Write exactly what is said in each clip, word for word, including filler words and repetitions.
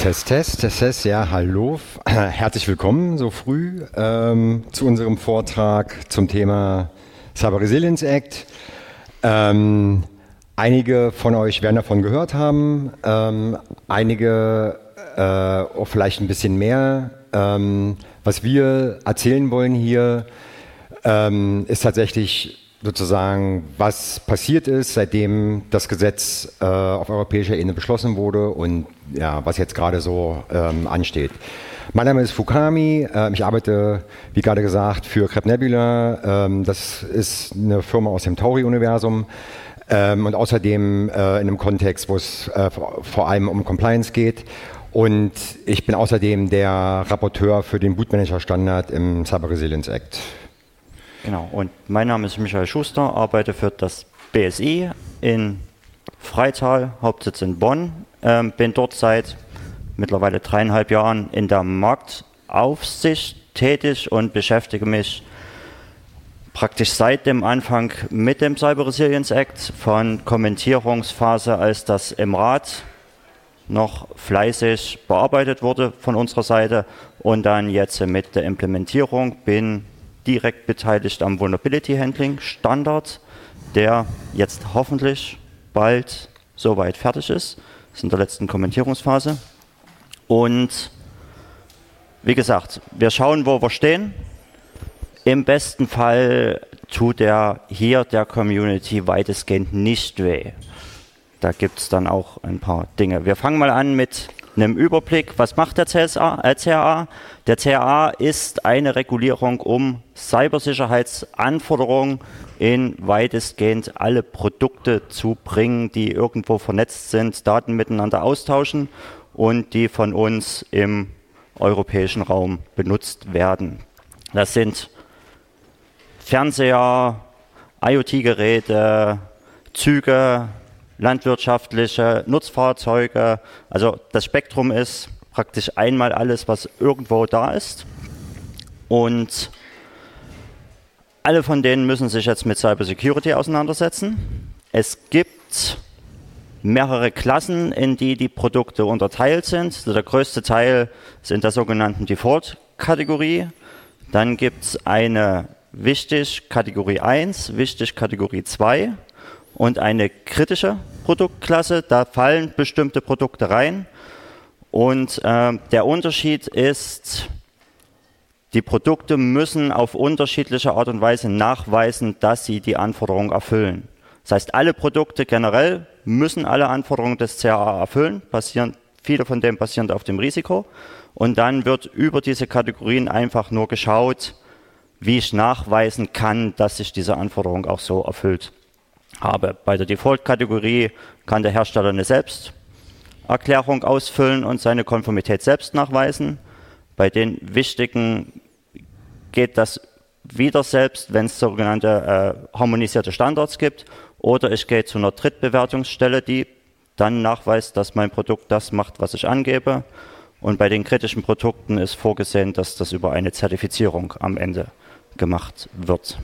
Test, Test, Test, Test, ja, hallo, herzlich willkommen so früh ähm, zu unserem Vortrag zum Thema Cyber Resilience Act. Ähm, einige von euch werden davon gehört haben, ähm, einige äh, auch vielleicht ein bisschen mehr. Ähm, was wir erzählen wollen hier, ähm, ist tatsächlich sozusagen, was passiert ist, seitdem das Gesetz äh, auf europäischer Ebene beschlossen wurde und ja, was jetzt gerade so ähm, ansteht. Mein Name ist Fukami, äh, ich arbeite, wie gerade gesagt, für Crep Nebula. Ähm, das ist eine Firma aus dem Tauri-Universum ähm, und außerdem äh, in einem Kontext, wo es äh, vor allem um Compliance geht. Und ich bin außerdem der Rapporteur für den Bootmanager-Standard im Cyber Resilience Act. Genau, und mein Name ist Michael Schuster, arbeite für das B S I in Freital, Hauptsitz in Bonn. Ähm, bin dort seit mittlerweile dreieinhalb Jahren in der Marktaufsicht tätig und beschäftige mich praktisch seit dem Anfang mit dem Cyber Resilience Act, von Kommentierungsphase, als das im Rat noch fleißig bearbeitet wurde von unserer Seite, und dann jetzt mit der Implementierung. Bin direkt beteiligt am Vulnerability Handling Standard, der jetzt hoffentlich bald soweit fertig ist. Das ist in der letzten Kommentierungsphase. Und wie gesagt, wir schauen, wo wir stehen. Im besten Fall tut er hier der Community weitestgehend nicht weh. Da gibt es dann auch ein paar Dinge. Wir fangen mal an mit einem Überblick. Was macht der C S A, äh, C R A? Der C R A ist eine Regulierung, um Cybersicherheitsanforderungen in weitestgehend alle Produkte zu bringen, die irgendwo vernetzt sind, Daten miteinander austauschen und die von uns im europäischen Raum benutzt werden. Das sind Fernseher, IoT-Geräte, Züge, landwirtschaftliche Nutzfahrzeuge. Also das Spektrum ist praktisch einmal alles, was irgendwo da ist. Und alle von denen müssen sich jetzt mit Cybersecurity auseinandersetzen. Es gibt mehrere Klassen, in die die Produkte unterteilt sind. Also der größte Teil ist in der sogenannten Default-Kategorie. Dann gibt es eine Wichtig Kategorie eins, Wichtig Kategorie zwei und eine kritische Produktklasse. Da fallen bestimmte Produkte rein. Und äh, der Unterschied ist, die Produkte müssen auf unterschiedliche Art und Weise nachweisen, dass sie die Anforderungen erfüllen. Das heißt, alle Produkte generell müssen alle Anforderungen des C R A erfüllen. Basieren, viele von denen basierend auf dem Risiko. Und dann wird über diese Kategorien einfach nur geschaut, wie ich nachweisen kann, dass sich diese Anforderung auch so erfüllt habe. Bei der Default-Kategorie kann der Hersteller eine Selbsterklärung ausfüllen und seine Konformität selbst nachweisen. Bei den wichtigen geht das wieder selbst, wenn es sogenannte äh, harmonisierte Standards gibt, oder ich gehe zu einer Drittbewertungsstelle, die dann nachweist, dass mein Produkt das macht, was ich angebe. Und bei den kritischen Produkten ist vorgesehen, dass das über eine Zertifizierung am Ende gemacht wird.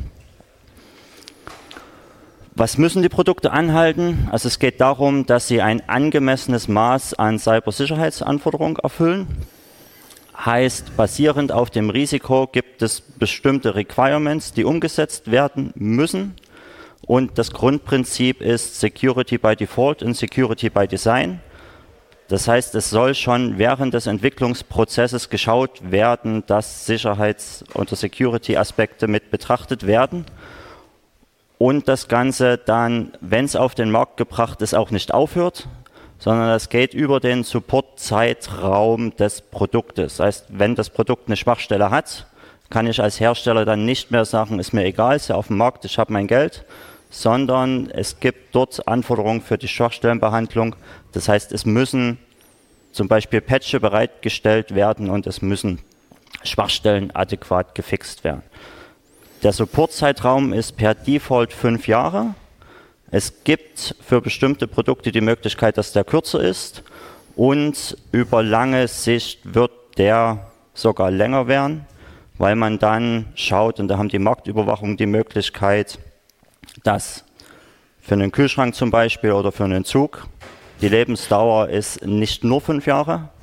Was müssen die Produkte anhalten? Also es geht darum, dass sie ein angemessenes Maß an Cybersicherheitsanforderungen erfüllen. Heißt, basierend auf dem Risiko gibt es bestimmte Requirements, die umgesetzt werden müssen. Und das Grundprinzip ist Security by Default und Security by Design. Das heißt, es soll schon während des Entwicklungsprozesses geschaut werden, dass Sicherheits- und Security-Aspekte mit betrachtet werden. Und das Ganze dann, wenn es auf den Markt gebracht ist, auch nicht aufhört, sondern das geht über den Support-Zeitraum des Produktes. Das heißt, wenn das Produkt eine Schwachstelle hat, kann ich als Hersteller dann nicht mehr sagen, ist mir egal, ist ja auf dem Markt, ich habe mein Geld, sondern es gibt dort Anforderungen für die Schwachstellenbehandlung. Das heißt, es müssen zum Beispiel Patche bereitgestellt werden und es müssen Schwachstellen adäquat gefixt werden. Der Supportzeitraum ist per Default fünf Jahre. Es gibt für bestimmte Produkte die Möglichkeit, dass der kürzer ist, und über lange Sicht wird der sogar länger werden, weil man dann schaut, und da haben die Marktüberwachung die Möglichkeit, dass für einen Kühlschrank zum Beispiel oder für einen Zug die Lebensdauer ist nicht nur fünf Jahre,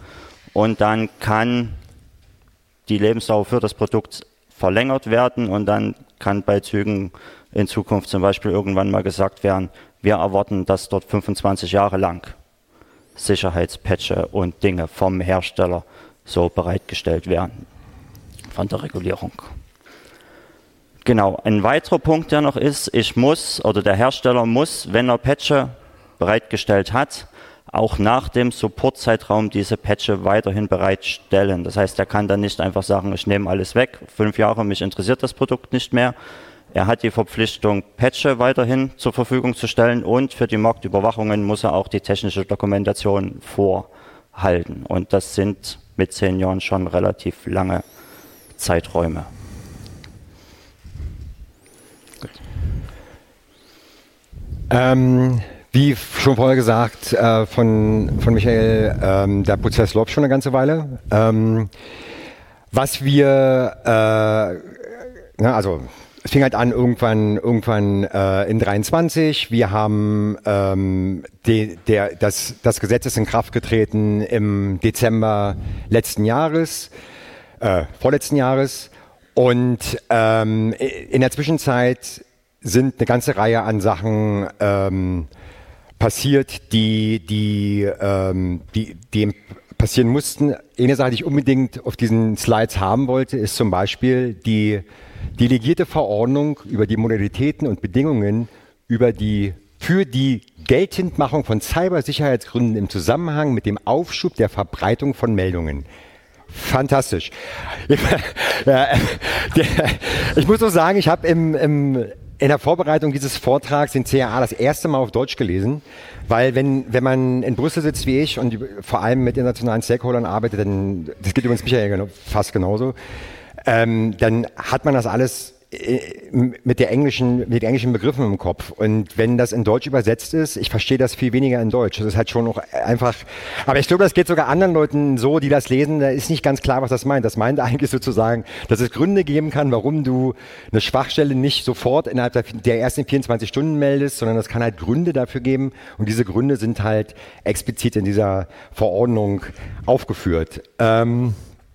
und dann kann die Lebensdauer für das Produkt verlängert werden und dann kann bei Zügen in Zukunft zum Beispiel irgendwann mal gesagt werden, wir erwarten, dass dort fünfundzwanzig Jahre lang Sicherheitspatche und Dinge vom Hersteller so bereitgestellt werden von der Regulierung. Genau, ein weiterer Punkt, der noch ist, ich muss oder der Hersteller muss, wenn er Patche bereitgestellt hat, auch nach dem Supportzeitraum diese Patche weiterhin bereitstellen. Das heißt, er kann dann nicht einfach sagen, ich nehme alles weg, fünf Jahre, mich interessiert das Produkt nicht mehr. Er hat die Verpflichtung, Patche weiterhin zur Verfügung zu stellen und für die Marktüberwachungen muss er auch die technische Dokumentation vorhalten. Und das sind mit zehn Jahren schon relativ lange Zeiträume. Ähm, wie schon vorher gesagt äh, von, von Michael, ähm, der Prozess läuft schon eine ganze Weile. Ähm, was wir, äh, na, also es fing halt an irgendwann, irgendwann äh, in dreiundzwanzig. Wir haben ähm, die, der, das, das Gesetz ist in Kraft getreten im Dezember letzten Jahres, äh, vorletzten Jahres. Und ähm, in der Zwischenzeit sind eine ganze Reihe an Sachen ähm, passiert, die, die, ähm, die, die passieren mussten. Eine Sache, die ich unbedingt auf diesen Slides haben wollte, ist zum Beispiel die delegierte Verordnung über die Modalitäten und Bedingungen über die, für die Geltendmachung von Cybersicherheitsgründen im Zusammenhang mit dem Aufschub der Verbreitung von Meldungen. Fantastisch. Ich muss nur sagen, ich habe im, im in der Vorbereitung dieses Vortrags den C A A das erste Mal auf Deutsch gelesen, weil wenn, wenn man in Brüssel sitzt wie ich und vor allem mit internationalen Stakeholdern arbeitet, dann, das geht übrigens Michael fast genauso, ähm, dann hat man das alles mit der englischen, mit den englischen Begriffen im Kopf. Und wenn das in Deutsch übersetzt ist, ich verstehe das viel weniger in Deutsch. Das ist halt schon noch einfach, aber ich glaube, das geht sogar anderen Leuten so, die das lesen, da ist nicht ganz klar, was das meint. Das meint eigentlich sozusagen, dass es Gründe geben kann, warum du eine Schwachstelle nicht sofort innerhalb der, der ersten vierundzwanzig Stunden meldest, sondern es kann halt Gründe dafür geben. Und diese Gründe sind halt explizit in dieser Verordnung aufgeführt. Ähm,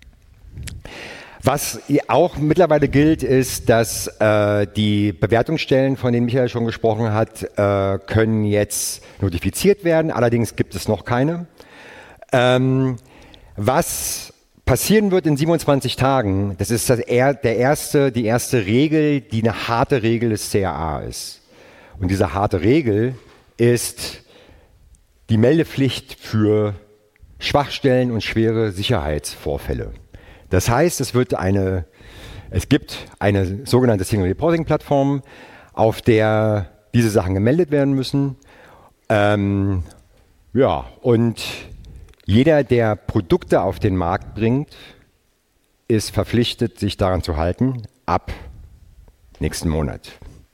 Was auch mittlerweile gilt, ist, dass äh, die Bewertungsstellen, von denen Michael schon gesprochen hat, äh, können jetzt notifiziert werden. Allerdings gibt es noch keine. Ähm, was passieren wird in siebenundzwanzig Tagen, das ist das er, der erste, die erste Regel, die eine harte Regel des C A A ist. Und diese harte Regel ist die Meldepflicht für Schwachstellen und schwere Sicherheitsvorfälle. Das heißt, es wird eine, es gibt eine sogenannte Single Reporting Plattform, auf der diese Sachen gemeldet werden müssen. Ähm, ja, und jeder, der Produkte auf den Markt bringt, ist verpflichtet, sich daran zu halten, ab nächsten Monat.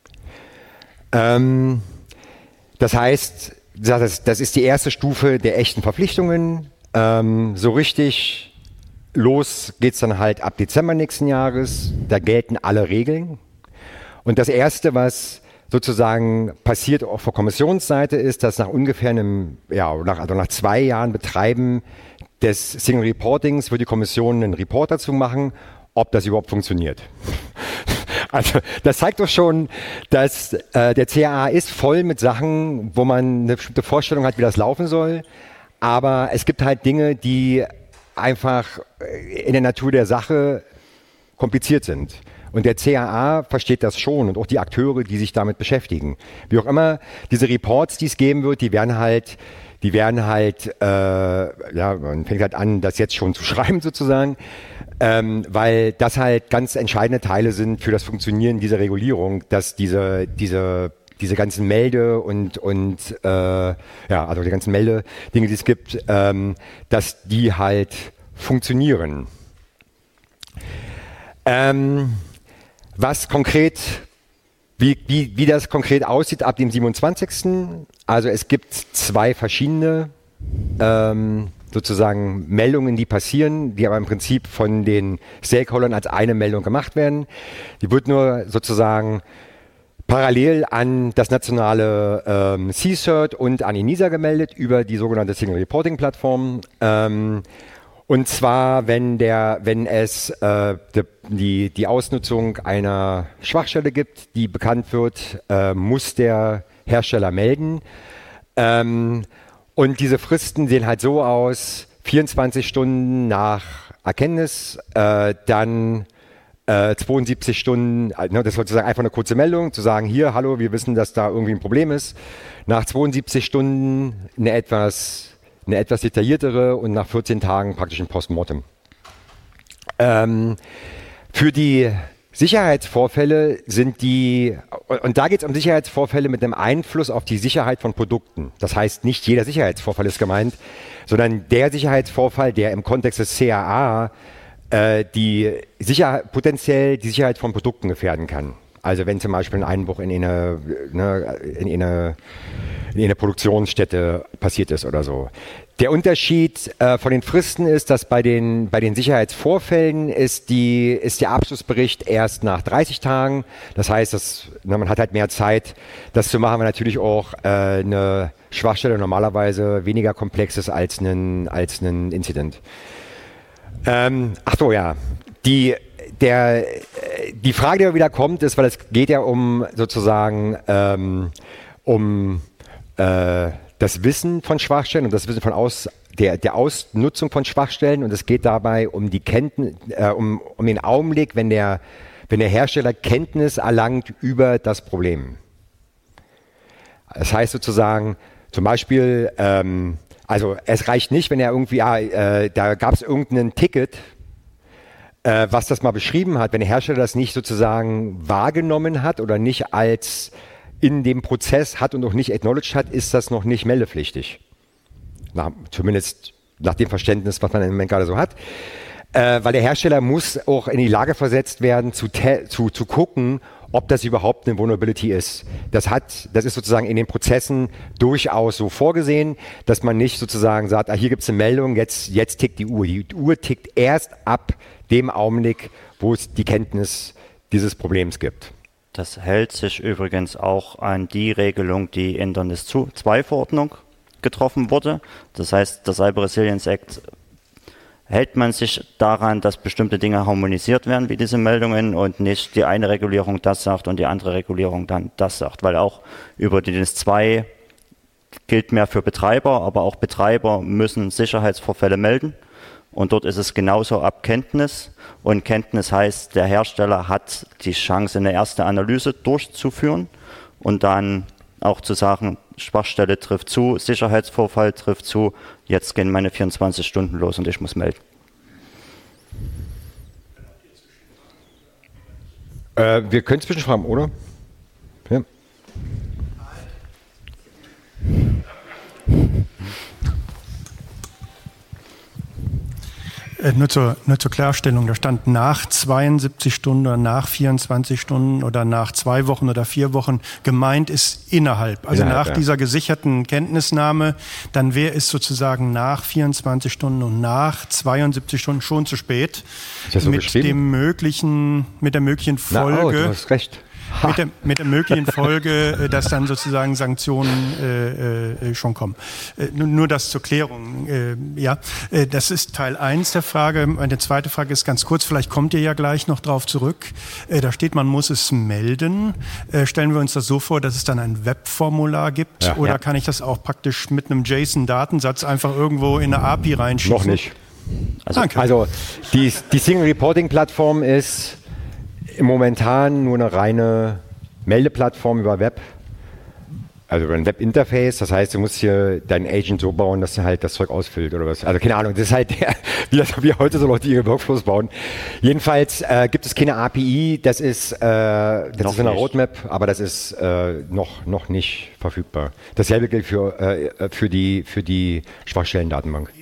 Ähm, das heißt, das, das ist die erste Stufe der echten Verpflichtungen. Ähm, so richtig los geht's dann halt ab Dezember nächsten Jahres. Da gelten alle Regeln. Und das Erste, was sozusagen passiert auch von Kommissionsseite ist, dass nach ungefähr einem, ja, nach, also nach zwei Jahren Betreiben des Single Reportings wird die Kommission einen Report dazu machen, ob das überhaupt funktioniert. Also das zeigt doch schon, dass äh, der C A A ist voll mit Sachen, wo man eine bestimmte Vorstellung hat, wie das laufen soll. Aber es gibt halt Dinge, die einfach in der Natur der Sache kompliziert sind. Und der C A A versteht das schon und auch die Akteure, die sich damit beschäftigen. Wie auch immer, diese Reports, die es geben wird, die werden halt, die werden halt, äh, ja, man fängt halt an, das jetzt schon zu schreiben sozusagen, ähm, weil das halt ganz entscheidende Teile sind für das Funktionieren dieser Regulierung, dass diese, diese diese ganzen Melde und, und äh, ja, also die ganzen Melde-Dinge, die es gibt, ähm, dass die halt funktionieren. Ähm, was konkret, wie, wie, wie das konkret aussieht ab dem siebenundzwanzigsten Also es gibt zwei verschiedene ähm, sozusagen Meldungen, die passieren, die aber im Prinzip von den Stakeholdern als eine Meldung gemacht werden. Die wird nur sozusagen parallel an das nationale ähm, C-Cert und an ENISA gemeldet über die sogenannte Single Reporting Plattform. Ähm, Und zwar, wenn, der, wenn es äh, die, die Ausnutzung einer Schwachstelle gibt, die bekannt wird, äh, muss der Hersteller melden. Ähm, und diese Fristen sehen halt so aus, vierundzwanzig Stunden nach Erkenntnis, äh, dann äh, zweiundsiebzig Stunden, äh, das ist sozusagen einfach eine kurze Meldung, zu sagen, hier, hallo, wir wissen, dass da irgendwie ein Problem ist. Nach zweiundsiebzig Stunden eine etwas... eine etwas detailliertere und nach vierzehn Tagen praktisch ein Postmortem. Ähm, für die Sicherheitsvorfälle sind die, und da geht es um Sicherheitsvorfälle mit einem Einfluss auf die Sicherheit von Produkten. Das heißt, nicht jeder Sicherheitsvorfall ist gemeint, sondern der Sicherheitsvorfall, der im Kontext des C A A äh, die Sicherheit, potenziell die Sicherheit von Produkten gefährden kann. Also wenn zum Beispiel ein Einbruch in eine, ne, in eine, in eine Produktionsstätte passiert ist oder so. Der Unterschied äh, von den Fristen ist, dass bei den, bei den Sicherheitsvorfällen ist, die, ist der Abschlussbericht erst nach dreißig Tagen. Das heißt, dass, na, man hat halt mehr Zeit, das zu machen, weil natürlich auch äh, eine Schwachstelle normalerweise weniger komplex ist als ein, als ein Incident. Ähm, ach so, ja. Die Der, die Frage, die wieder kommt, ist, weil es geht ja um sozusagen ähm, um äh, das Wissen von Schwachstellen und das Wissen von aus, der, der Ausnutzung von Schwachstellen und es geht dabei um die Kenntnis, äh, um, um den Augenblick, wenn der, wenn der Hersteller Kenntnis erlangt über das Problem. Das heißt sozusagen, zum Beispiel, ähm, also es reicht nicht, wenn er irgendwie, ah, äh, da gab es irgendein Ticket, Äh, was das mal beschrieben hat, wenn der Hersteller das nicht sozusagen wahrgenommen hat oder nicht als in dem Prozess hat und noch nicht acknowledged hat, ist das noch nicht meldepflichtig. Na, zumindest nach dem Verständnis, was man im Moment gerade so hat. Äh, weil der Hersteller muss auch in die Lage versetzt werden, zu, zu, zu gucken, ob das überhaupt eine Vulnerability ist. Das hat, das ist sozusagen in den Prozessen durchaus so vorgesehen, dass man nicht sozusagen sagt, ah, hier gibt es eine Meldung, jetzt, jetzt tickt die Uhr. Die Uhr tickt erst ab dem Augenblick, wo es die Kenntnis dieses Problems gibt. Das hält sich übrigens auch an die Regelung, die in der N I S zwei Verordnung getroffen wurde. Das heißt, der Cyber Resilience Act hält man sich daran, dass bestimmte Dinge harmonisiert werden, wie diese Meldungen, und nicht die eine Regulierung das sagt und die andere Regulierung dann das sagt. Weil auch über die N I S zwei gilt mehr für Betreiber, aber auch Betreiber müssen Sicherheitsvorfälle melden. Und dort ist es genauso ab Kenntnis. Und Kenntnis heißt, der Hersteller hat die Chance, eine erste Analyse durchzuführen und dann auch zu sagen, Schwachstelle trifft zu, Sicherheitsvorfall trifft zu, jetzt gehen meine vierundzwanzig Stunden los und ich muss melden. Äh, wir können zwischenfragen, oder? Ja. Äh, nur, zur, nur zur Klarstellung, da stand nach zweiundsiebzig Stunden oder nach vierundzwanzig Stunden oder nach zwei Wochen oder vier Wochen, gemeint ist innerhalb. Also innerhalb, nach ja. dieser gesicherten Kenntnisnahme, dann wäre es sozusagen nach vierundzwanzig Stunden und nach zweiundsiebzig Stunden schon zu spät. Ist das so mit dem möglichen, mit der möglichen Folge. Na, oh, du hast recht. Mit der, mit der möglichen Folge, dass dann sozusagen Sanktionen äh, äh, schon kommen. Äh, nur das zur Klärung. Äh, ja, äh, das ist Teil eins der Frage. Meine zweite Frage ist ganz kurz, vielleicht kommt ihr ja gleich noch drauf zurück. Äh, da steht, man muss es melden. Äh, stellen wir uns das so vor, dass es dann ein Webformular gibt? Ja, oder ja. kann ich das auch praktisch mit einem JSON-Datensatz einfach irgendwo in eine A P I reinschieben? Noch nicht. Also, Danke. Also die, die Single Reporting Plattform ist momentan nur eine reine Meldeplattform über Web, also über ein Webinterface. Das heißt, du musst hier deinen Agent so bauen, dass er halt das Zeug ausfüllt oder was. Also keine Ahnung, das ist halt der, wie das wir heute so Leute ihre Workflows bauen. Jedenfalls äh, gibt es keine A P I, das ist, äh, das Noch ist in der nicht. Roadmap, aber das ist äh, noch, noch nicht verfügbar. Dasselbe gilt für, äh, für die, für die Schwachstellendatenbank.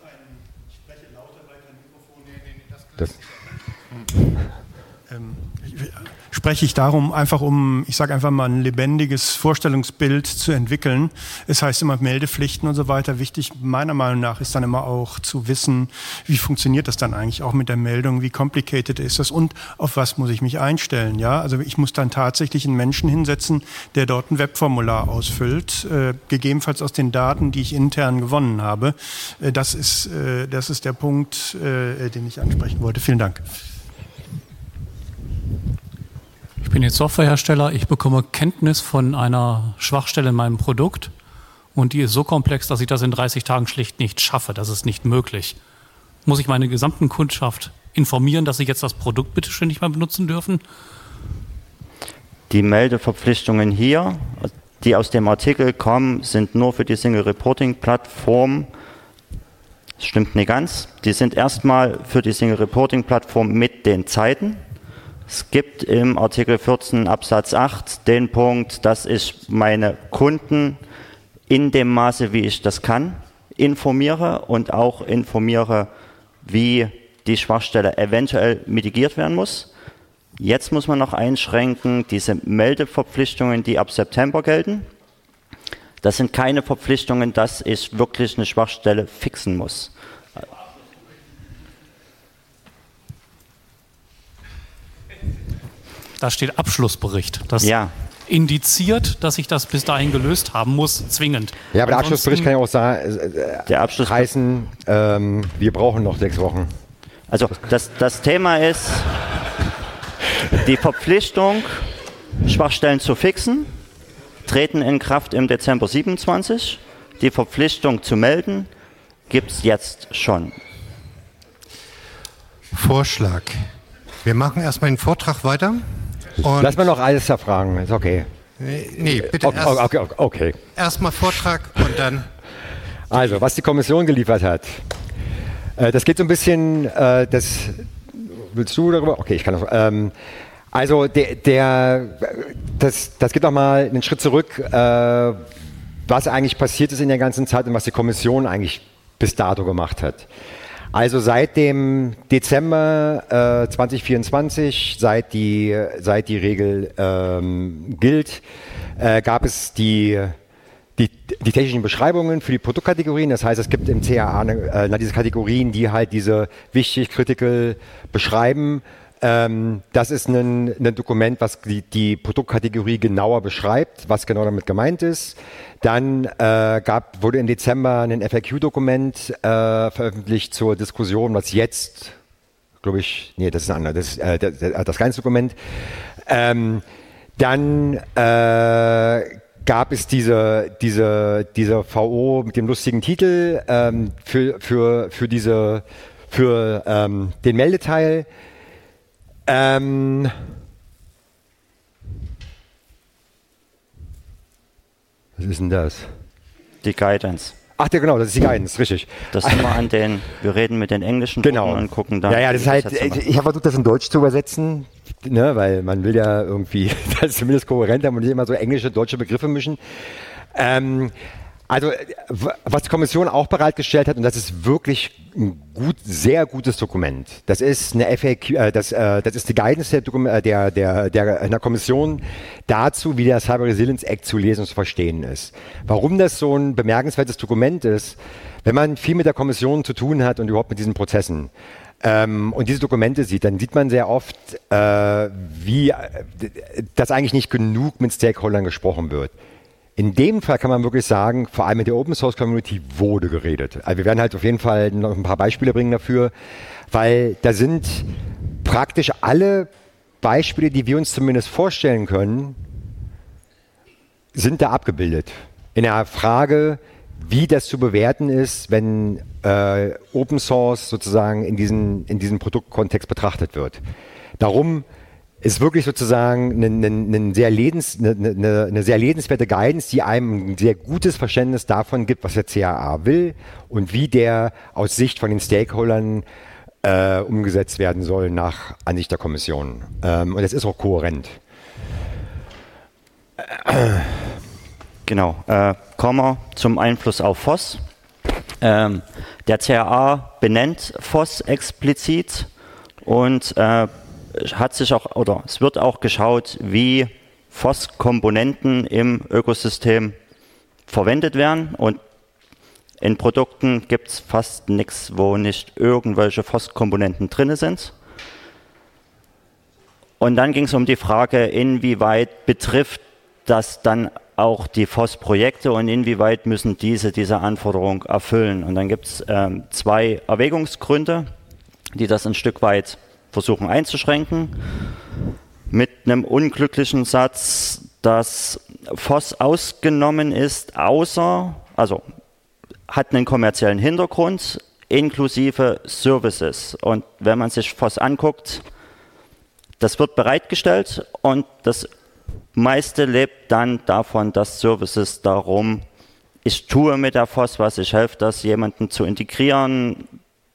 Das Ähm, spreche ich darum, einfach um, ich sage einfach mal, ein lebendiges Vorstellungsbild zu entwickeln. Es heißt immer Meldepflichten und so weiter. Wichtig meiner Meinung nach ist dann immer auch zu wissen, wie funktioniert das dann eigentlich auch mit der Meldung, wie complicated ist das und auf was muss ich mich einstellen. Ja, also ich muss dann tatsächlich einen Menschen hinsetzen, der dort ein Webformular ausfüllt, äh, gegebenenfalls aus den Daten, die ich intern gewonnen habe. Äh, das ist, äh, das ist der Punkt, äh, den ich ansprechen wollte. Vielen Dank. Ich bin jetzt Softwarehersteller, ich bekomme Kenntnis von einer Schwachstelle in meinem Produkt und die ist so komplex, dass ich das in dreißig Tagen schlicht nicht schaffe. Das ist nicht möglich. Muss ich meine gesamten Kundschaft informieren, dass sie jetzt das Produkt bitte schön nicht mehr benutzen dürfen? Die Meldeverpflichtungen hier, die aus dem Artikel kommen, sind nur für die Single Reporting Plattform. Das stimmt nicht ganz. Die sind erstmal für die Single Reporting Plattform mit den Zeiten. Es gibt im Artikel vierzehn Absatz acht den Punkt, dass ich meine Kunden in dem Maße, wie ich das kann, informiere und auch informiere, wie die Schwachstelle eventuell mitigiert werden muss. Jetzt muss man noch einschränken, diese Meldeverpflichtungen, die ab September gelten, das sind keine Verpflichtungen, dass ich wirklich eine Schwachstelle fixen muss. Da steht Abschlussbericht. Das ja. indiziert, dass ich das bis dahin gelöst haben muss, zwingend. Ja, aber der Abschlussbericht kann ja auch sagen, äh, der Abschluss heißen, ähm, wir brauchen noch sechs Wochen. Also das, das Thema ist die Verpflichtung, Schwachstellen zu fixen, treten in Kraft im Dezember siebenundzwanzig. Die Verpflichtung zu melden gibt es jetzt schon. Vorschlag. Wir machen erstmal den Vortrag weiter. Und Lass mal noch alles erfragen, ist okay. Nee, bitte okay, erst, okay, okay, okay. erstmal Vortrag und dann... Also, was die Kommission geliefert hat. Äh, das geht so ein bisschen, äh, das, willst du darüber? Okay, ich kann das. Ähm, also, der, der, das, das geht nochmal einen Schritt zurück, äh, was eigentlich passiert ist in der ganzen Zeit und was die Kommission eigentlich bis dato gemacht hat. Also seit dem Dezember äh, zwanzig vierundzwanzig, seit die, seit die Regel ähm, gilt, äh, gab es die, die, die technischen Beschreibungen für die Produktkategorien. Das heißt, es gibt im C A A äh, diese Kategorien, die halt diese wichtig, critical beschreiben. Ähm, das ist ein, ein Dokument, was die, die Produktkategorie genauer beschreibt, was genau damit gemeint ist. Dann äh, gab, wurde im Dezember ein F A Q-Dokument äh, veröffentlicht zur Diskussion, was jetzt, glaube ich, nee, das ist ein anderes, das, äh, das, das ganze Dokument. Ähm, dann äh, gab es diese, diese, diese V O mit dem lustigen Titel ähm, für, für, für, diese, für ähm, den Meldeteil. Ähm, was ist denn das? Die Guidance. Ach ja, genau, das ist die Guidance, richtig. Das sind wir an den, wir reden mit den englischen genau. Gruppen und gucken dann. Ja, ja, das ist halt, ich habe versucht, das in Deutsch zu übersetzen, ne, weil man will ja irgendwie, das ist zumindest kohärent, man will immer so englische, deutsche Begriffe mischen. Ähm, Also, was die Kommission auch bereitgestellt hat, und das ist wirklich ein gut, sehr gutes Dokument. Das ist eine F A Q, äh, das, äh, das ist die Guidance der, der, der, der, der Kommission dazu, wie der Cyber Resilience Act zu lesen und zu verstehen ist. Warum das so ein bemerkenswertes Dokument ist, wenn man viel mit der Kommission zu tun hat und überhaupt mit diesen Prozessen, ähm, und diese Dokumente sieht, dann sieht man sehr oft, äh, wie, äh, dass eigentlich nicht genug mit Stakeholdern gesprochen wird. In dem Fall kann man wirklich sagen, vor allem mit der Open Source Community wurde geredet. Also wir werden halt auf jeden Fall noch ein paar Beispiele bringen dafür, weil da sind praktisch alle Beispiele, die wir uns zumindest vorstellen können, sind da abgebildet. In der Frage, wie das zu bewerten ist, wenn äh, Open Source sozusagen in diesen, in diesem Produktkontext betrachtet wird. Darum ist wirklich sozusagen eine, eine, sehr lebens, eine, eine sehr lebenswerte Guidance, die einem ein sehr gutes Verständnis davon gibt, was der C A A will und wie der aus Sicht von den Stakeholdern äh, umgesetzt werden soll nach Ansicht der Kommission. Ähm, und das ist auch kohärent. Genau. Äh, kommen wir zum Einfluss auf F O S. Ähm, der C A A benennt F O S explizit und äh, hat sich auch, oder es wird auch geschaut, wie F O S-Komponenten im Ökosystem verwendet werden. Und in Produkten gibt es fast nichts, wo nicht irgendwelche F O S-Komponenten drin sind. Und dann ging es um die Frage, inwieweit betrifft das dann auch die F O S-Projekte und inwieweit müssen diese diese Anforderung erfüllen. Und dann gibt es ähm, zwei Erwägungsgründe, die das ein Stück weit versuchen einzuschränken. Mit einem unglücklichen Satz, dass F O S ausgenommen ist, außer, also hat einen kommerziellen Hintergrund, inklusive Services. Und wenn man sich F O S anguckt, das wird bereitgestellt und das meiste lebt dann davon, dass Services darum, ich tue mit der F O S was, ich helfe das jemanden zu integrieren,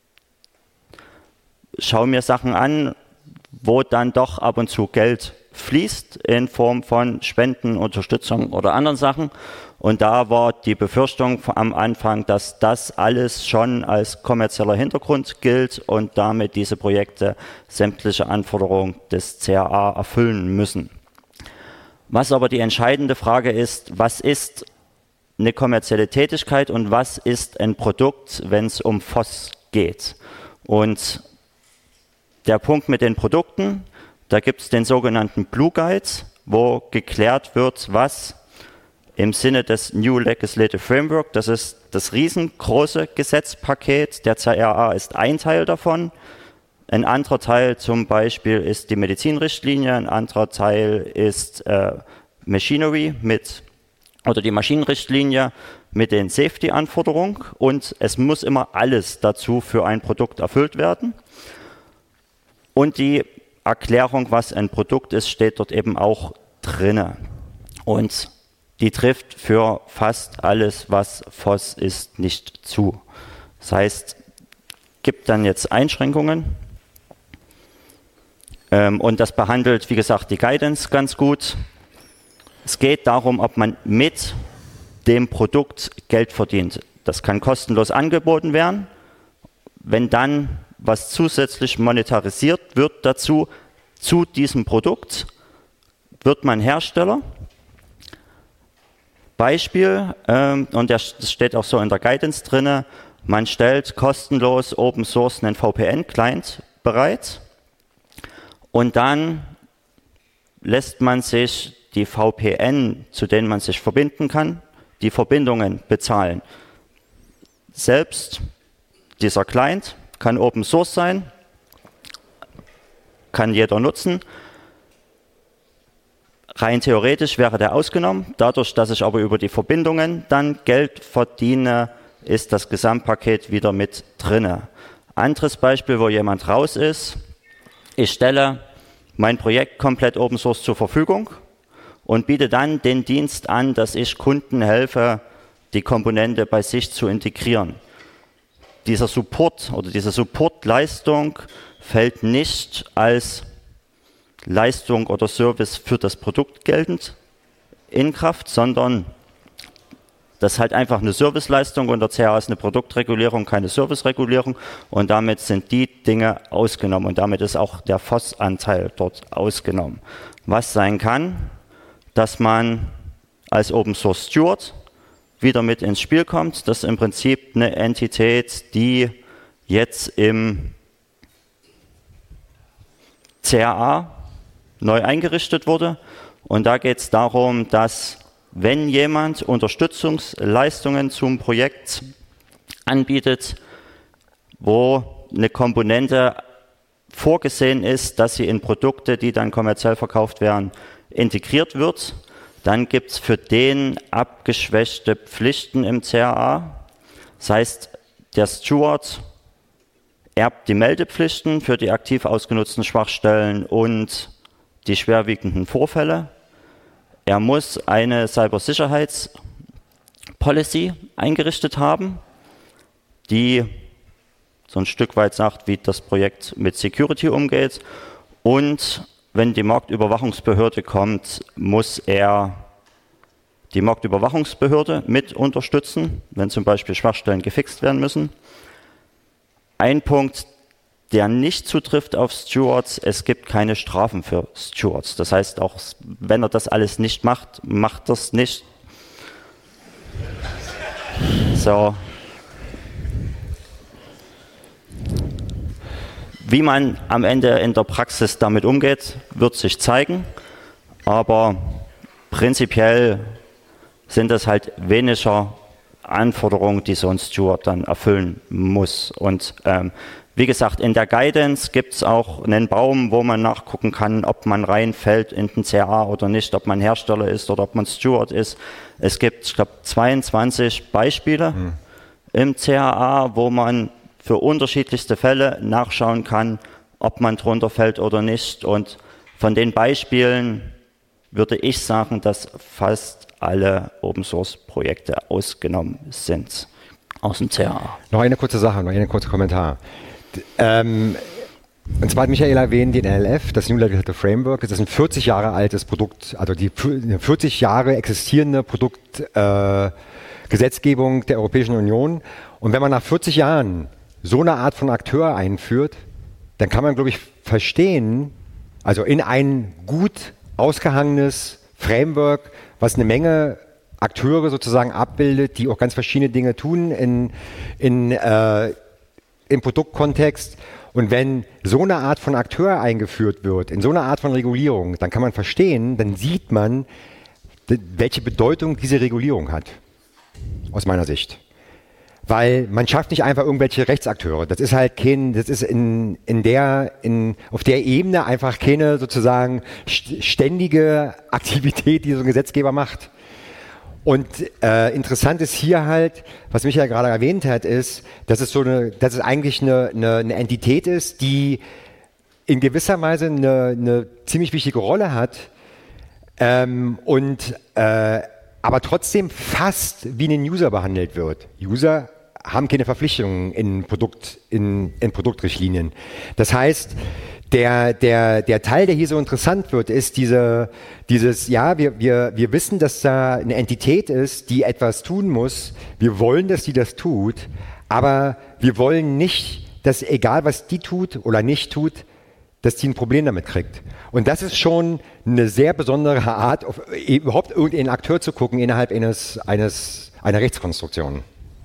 schaue mir Sachen an, wo dann doch ab und zu Geld fließt in Form von Spenden, Unterstützung oder anderen Sachen. Und da war die Befürchtung am Anfang, dass das alles schon als kommerzieller Hintergrund gilt und damit diese Projekte sämtliche Anforderungen des C A A erfüllen müssen. Was aber die entscheidende Frage ist, was ist eine kommerzielle Tätigkeit und was ist ein Produkt, wenn es um F O S geht? Und der Punkt mit den Produkten, da gibt es den sogenannten Blue Guide, wo geklärt wird, was im Sinne des New Legislative Framework, das ist das riesengroße Gesetzpaket, der C A A ist ein Teil davon. Ein anderer Teil zum Beispiel ist die Medizinrichtlinie, ein anderer Teil ist äh, Machinery mit, oder die Maschinenrichtlinie mit den Safety-Anforderungen und es muss immer alles dazu für ein Produkt erfüllt werden. Und die Erklärung, was ein Produkt ist, steht dort eben auch drinne. Und die trifft für fast alles, was F O S ist, nicht zu. Das heißt, gibt dann jetzt Einschränkungen. Ähm, und das behandelt, wie gesagt, die Guidance ganz gut. Es geht darum, ob man mit dem Produkt Geld verdient. Das kann kostenlos angeboten werden. Wenn dann was zusätzlich monetarisiert wird dazu, zu diesem Produkt, wird man Hersteller. Beispiel, ähm, und das steht auch so in der Guidance drin, man stellt kostenlos Open Source einen V P N-Client bereit und dann lässt man sich die V P N, zu denen man sich verbinden kann, die Verbindungen bezahlen. Selbst dieser Client kann Open Source sein, kann jeder nutzen. Rein theoretisch wäre der ausgenommen. Dadurch, dass ich aber über die Verbindungen dann Geld verdiene, ist das Gesamtpaket wieder mit drinne. Anderes Beispiel, wo jemand raus ist. Ich stelle mein Projekt komplett Open Source zur Verfügung und biete dann den Dienst an, dass ich Kunden helfe, die Komponente bei sich zu integrieren. Dieser Support oder diese Supportleistung fällt nicht als Leistung oder Service für das Produkt geltend in Kraft, sondern das ist halt einfach eine Serviceleistung und der C A A ist eine Produktregulierung, keine Serviceregulierung und damit sind die Dinge ausgenommen und damit ist auch der F O S-Anteil dort ausgenommen. Was sein kann, dass man als Open Source Steward wieder mit ins Spiel kommt, das ist im Prinzip eine Entität, die jetzt im C A A neu eingerichtet wurde. Und da geht es darum, dass wenn jemand Unterstützungsleistungen zum Projekt anbietet, wo eine Komponente vorgesehen ist, dass sie in Produkte, die dann kommerziell verkauft werden, integriert wird, dann gibt es für den abgeschwächte Pflichten im C A A. Das heißt, der Steward erbt die Meldepflichten für die aktiv ausgenutzten Schwachstellen und die schwerwiegenden Vorfälle. Er muss eine Cybersicherheitspolicy eingerichtet haben, die so ein Stück weit sagt, wie das Projekt mit Security umgeht. Und wenn die Marktüberwachungsbehörde kommt, muss er die Marktüberwachungsbehörde mit unterstützen, wenn zum Beispiel Schwachstellen gefixt werden müssen. Ein Punkt, der nicht zutrifft auf Stewards, es gibt keine Strafen für Stewards. Das heißt, auch wenn er das alles nicht macht, macht das nicht. So. Wie man am Ende in der Praxis damit umgeht, wird sich zeigen, aber prinzipiell sind es halt weniger Anforderungen, die so ein Steward dann erfüllen muss. Und ähm, wie gesagt, in der Guidance gibt es auch einen Baum, wo man nachgucken kann, ob man reinfällt in den C A A oder nicht, ob man Hersteller ist oder ob man Steward ist. Es gibt, ich glaube, zweiundzwanzig Beispiele hm. im C A A, wo man für unterschiedlichste Fälle nachschauen kann, ob man drunter fällt oder nicht. Und von den Beispielen würde ich sagen, dass fast alle Open-Source-Projekte ausgenommen sind aus dem C A A. Noch eine kurze Sache, noch einen kurzen Kommentar. Ähm, und zwar hat Michael erwähnt, den N L F, das New Legislative Framework, das ist ein vierzig Jahre altes Produkt, also die vierzig Jahre existierende Produktgesetzgebung äh, der Europäischen Union. Und wenn man nach vierzig Jahren so eine Art von Akteur einführt, dann kann man, glaube ich, verstehen, also in ein gut ausgehangenes Framework, was eine Menge Akteure sozusagen abbildet, die auch ganz verschiedene Dinge tun in, in, äh, im Produktkontext. Und wenn so eine Art von Akteur eingeführt wird, in so eine Art von Regulierung, dann kann man verstehen, dann sieht man, welche Bedeutung diese Regulierung hat, aus meiner Sicht. Weil man schafft nicht einfach irgendwelche Rechtsakteure. Das ist halt kein, das ist in, in der, in, auf der Ebene einfach keine sozusagen ständige Aktivität, die so ein Gesetzgeber macht. Und äh, interessant ist hier halt, was Michael gerade erwähnt hat, ist, dass es so eine, dass es eigentlich eine, eine, eine Entität ist, die in gewisser Weise eine, eine ziemlich wichtige Rolle hat ähm, und äh, aber trotzdem fast wie ein User behandelt wird. User haben keine Verpflichtungen in, Produkt, in, in Produktrichtlinien. Das heißt, der, der, der Teil, der hier so interessant wird, ist diese, dieses, ja, wir, wir, wir wissen, dass da eine Entität ist, die etwas tun muss. Wir wollen, dass die das tut, aber wir wollen nicht, dass egal was die tut oder nicht tut, dass die ein Problem damit kriegt. Und das ist schon eine sehr besondere Art, auf überhaupt irgendeinen Akteur zu gucken innerhalb eines, eines, einer Rechtskonstruktion.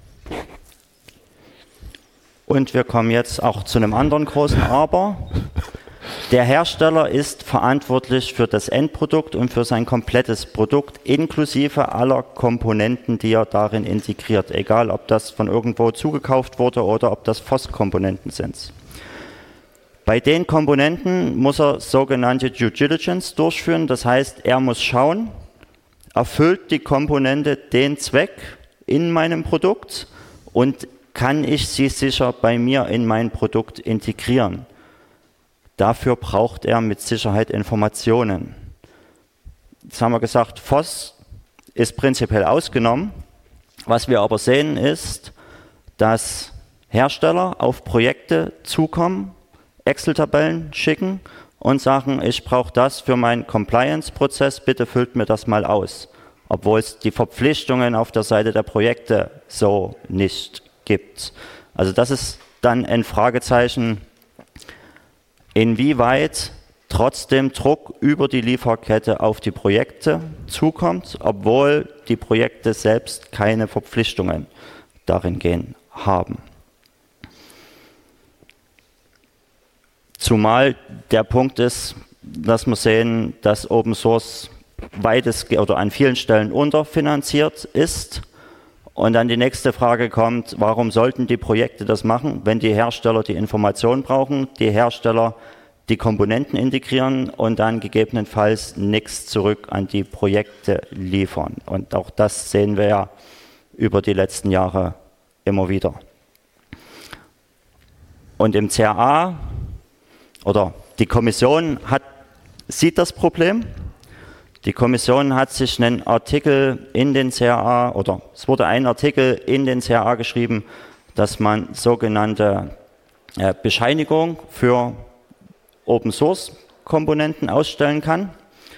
Und wir kommen jetzt auch zu einem anderen großen Aber. Der Hersteller ist verantwortlich für das Endprodukt und für sein komplettes Produkt, inklusive aller Komponenten, die er darin integriert. Egal, ob das von irgendwo zugekauft wurde oder ob das F O S-Komponenten sind. Bei den Komponenten muss er sogenannte Due Diligence durchführen. Das heißt, er muss schauen, erfüllt die Komponente den Zweck in meinem Produkt und kann ich sie sicher bei mir in mein Produkt integrieren. Dafür braucht er mit Sicherheit Informationen. Jetzt haben wir gesagt, F O S ist prinzipiell ausgenommen. Was wir aber sehen ist, dass Hersteller auf Projekte zukommen, Excel-Tabellen schicken und sagen, ich brauche das für meinen Compliance-Prozess, bitte füllt mir das mal aus. Obwohl es die Verpflichtungen auf der Seite der Projekte so nicht gibt. Also das ist dann ein Fragezeichen, inwieweit trotzdem Druck über die Lieferkette auf die Projekte zukommt, obwohl die Projekte selbst keine Verpflichtungen darin gehen haben. Zumal der Punkt ist, dass wir sehen, dass Open Source weitestgehend oder an vielen Stellen unterfinanziert ist. Und dann die nächste Frage kommt, warum sollten die Projekte das machen, wenn die Hersteller die Informationen brauchen, die Hersteller die Komponenten integrieren und dann gegebenenfalls nichts zurück an die Projekte liefern. Und auch das sehen wir ja über die letzten Jahre immer wieder. Und im C A A oder die Kommission hat, sieht das Problem. Die Kommission hat sich einen Artikel in den C A A, oder es wurde ein Artikel in den C A A geschrieben, dass man sogenannte äh, Bescheinigung für Open Source Komponenten ausstellen kann.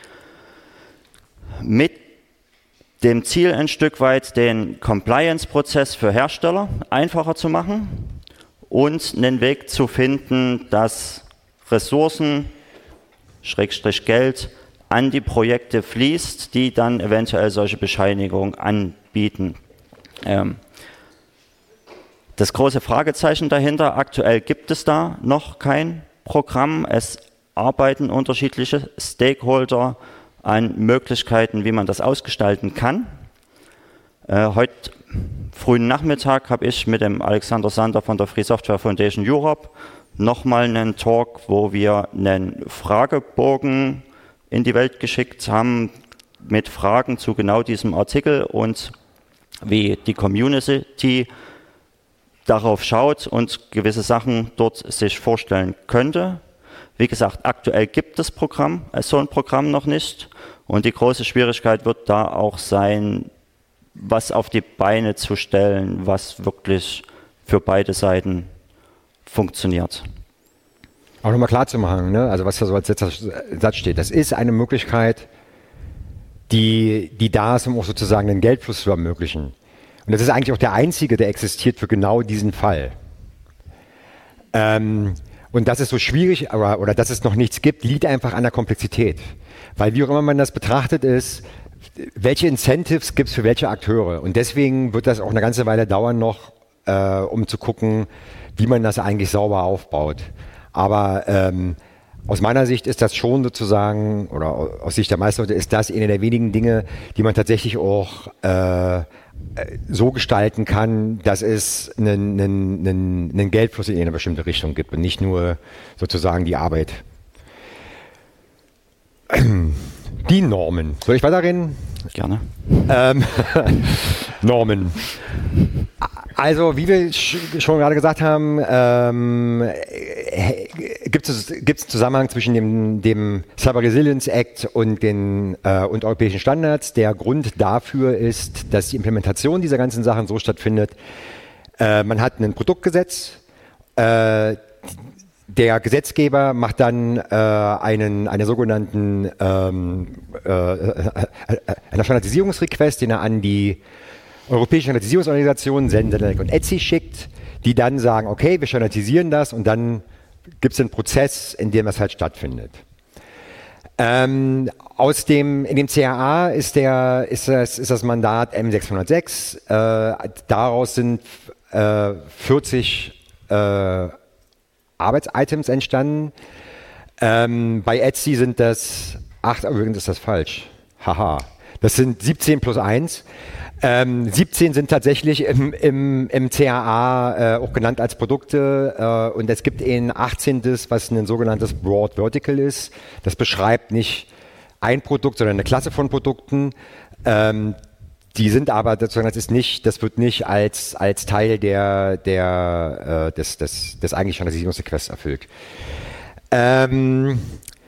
Mit dem Ziel ein Stück weit den Compliance-Prozess für Hersteller einfacher zu machen und einen Weg zu finden, dass Ressourcen, Schrägstrich Geld, an die Projekte fließt, die dann eventuell solche Bescheinigungen anbieten. Ähm, das große Fragezeichen dahinter, aktuell gibt es da noch kein Programm. Es arbeiten unterschiedliche Stakeholder an Möglichkeiten, wie man das ausgestalten kann. Äh, heute frühen Nachmittag habe ich mit dem Alexander Sander von der Free Software Foundation Europe nochmal einen Talk, wo wir einen Fragebogen in die Welt geschickt haben mit Fragen zu genau diesem Artikel und wie die Community darauf schaut und gewisse Sachen dort sich vorstellen könnte. Wie gesagt, aktuell gibt es Programm, so ein Programm noch nicht. Und die große Schwierigkeit wird da auch sein, was auf die Beine zu stellen, was wirklich für beide Seiten funktioniert. Auch nochmal klar zu machen, ne? Also was da so als Satz steht. Das ist eine Möglichkeit, die, die da ist, um auch sozusagen den Geldfluss zu ermöglichen. Und das ist eigentlich auch der einzige, der existiert für genau diesen Fall. Ähm, und dass es so schwierig oder, oder dass es noch nichts gibt, liegt einfach an der Komplexität. Weil wie auch immer man das betrachtet ist, welche Incentives gibt es für welche Akteure? Und deswegen wird das auch eine ganze Weile dauern noch, äh, um zu gucken, wie man das eigentlich sauber aufbaut. Aber ähm, aus meiner Sicht ist das schon sozusagen, oder aus Sicht der meisten Leute ist das eine der wenigen Dinge, die man tatsächlich auch äh, so gestalten kann, dass es einen, einen, einen, einen Geldfluss in eine bestimmte Richtung gibt und nicht nur sozusagen die Arbeit. Die Normen. Soll ich weiterreden? Gerne. Ähm, Normen. Also, wie wir schon gerade gesagt haben, ähm, gibt es gibt es einen Zusammenhang zwischen dem, dem Cyber Resilience Act und den äh, und europäischen Standards. Der Grund dafür ist, dass die Implementation dieser ganzen Sachen so stattfindet. Äh, man hat ein Produktgesetz. Äh, Der Gesetzgeber macht dann äh, einen, eine sogenannten ähm, äh, einen Standardisierungsrequest, den er an die Europäische Standardisierungsorganisation, Sendelec und ETSI schickt, die dann sagen, okay, wir standardisieren das und dann gibt es einen Prozess, in dem das halt stattfindet. Ähm, aus dem, in dem C A A ist, der, ist, das, ist das Mandat M sechshundertsechs, äh, daraus sind äh, vierzig äh, Arbeitsitems entstanden. Ähm, bei ETSI sind das acht, übrigens ist das falsch. Haha. Das sind siebzehn plus eins. Ähm, siebzehn sind tatsächlich im, im, im C A A äh, auch genannt als Produkte äh, und es gibt ein achtzehntes, was ein sogenanntes Broad Vertical ist. Das beschreibt nicht ein Produkt, sondern eine Klasse von Produkten. Ähm, Die sind aber, das ist nicht, das wird nicht als, als Teil der, der, äh, des, des, des eigentlichen Standardisierungsrequests erfüllt. Ähm,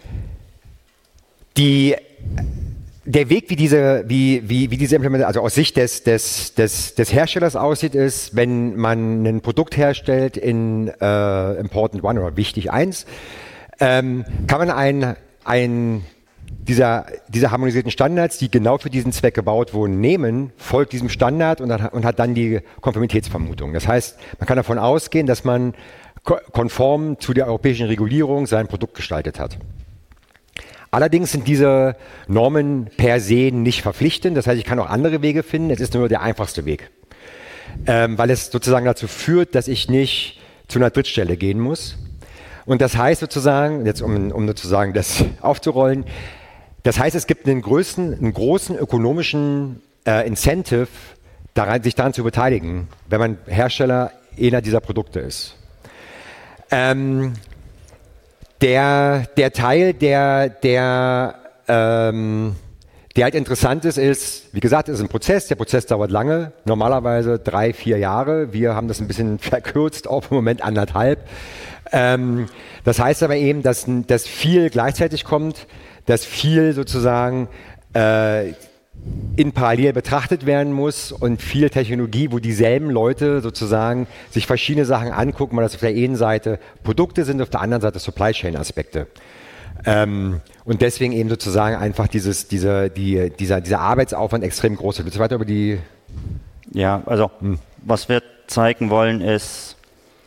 die, der Weg, wie diese, wie, wie, wie diese Implementation, also aus Sicht des, des, des, des Herstellers aussieht, ist, wenn man ein Produkt herstellt in äh, Important One oder Wichtig eins, ähm, kann man ein, ein Dieser, diese harmonisierten Standards, die genau für diesen Zweck gebaut wurden, nehmen, folgt diesem Standard und hat, und hat dann die Konformitätsvermutung. Das heißt, man kann davon ausgehen, dass man konform zu der europäischen Regulierung sein Produkt gestaltet hat. Allerdings sind diese Normen per se nicht verpflichtend. Das heißt, ich kann auch andere Wege finden. Es ist nur der einfachste Weg, ähm, weil es sozusagen dazu führt, dass ich nicht zu einer Drittstelle gehen muss. Und das heißt sozusagen, jetzt um, um sozusagen das aufzurollen, das heißt, es gibt einen, größten, einen großen ökonomischen äh, Incentive, daran, sich daran zu beteiligen, wenn man Hersteller einer dieser Produkte ist. Ähm, der, der Teil, der, der, ähm, der halt interessant ist, ist, wie gesagt, es ist ein Prozess. Der Prozess dauert lange, normalerweise drei, vier Jahre. Wir haben das ein bisschen verkürzt, auf im Moment anderthalb. Ähm, das heißt aber eben, dass, dass viel gleichzeitig kommt, dass viel sozusagen äh, in parallel betrachtet werden muss und viel Technologie, wo dieselben Leute sozusagen sich verschiedene Sachen angucken, weil das auf der einen Seite Produkte sind, auf der anderen Seite Supply Chain Aspekte. Ähm, und deswegen eben sozusagen einfach dieses, diese, die, dieser, dieser Arbeitsaufwand extrem groß ist. Willst du weiter über die... Ja, also hm. was wir zeigen wollen ist,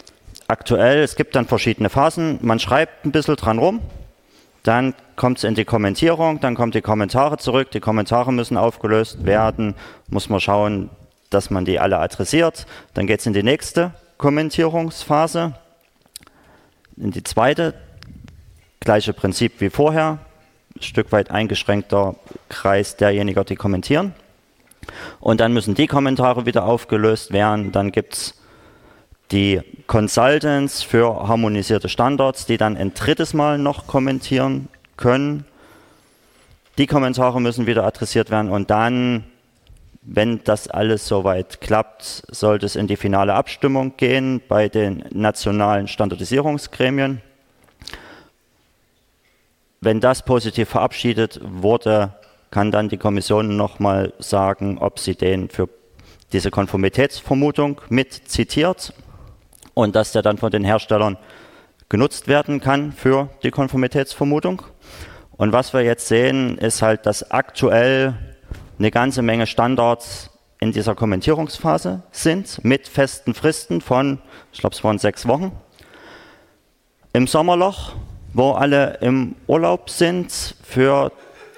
aktuell, es gibt dann verschiedene Phasen, man schreibt ein bisschen dran rum, dann kommt es in die Kommentierung, dann kommen die Kommentare zurück, die Kommentare müssen aufgelöst werden, muss man schauen, dass man die alle adressiert, dann geht es in die nächste Kommentierungsphase, in die zweite, gleiche Prinzip wie vorher, ein Stück weit eingeschränkter Kreis derjenigen, die kommentieren. Und dann müssen die Kommentare wieder aufgelöst werden, dann gibt es die Consultants für harmonisierte Standards, die dann ein drittes Mal noch kommentieren können. Die Kommentare müssen wieder adressiert werden und dann, wenn das alles soweit klappt, sollte es in die finale Abstimmung gehen bei den nationalen Standardisierungsgremien. Wenn das positiv verabschiedet wurde, kann dann die Kommission nochmal sagen, ob sie den für diese Konformitätsvermutung mit zitiert und dass der dann von den Herstellern genutzt werden kann für die Konformitätsvermutung. Und was wir jetzt sehen, ist halt, dass aktuell eine ganze Menge Standards in dieser Kommentierungsphase sind, mit festen Fristen von, ich glaube es waren sechs Wochen. Im Sommerloch, wo alle im Urlaub sind, für,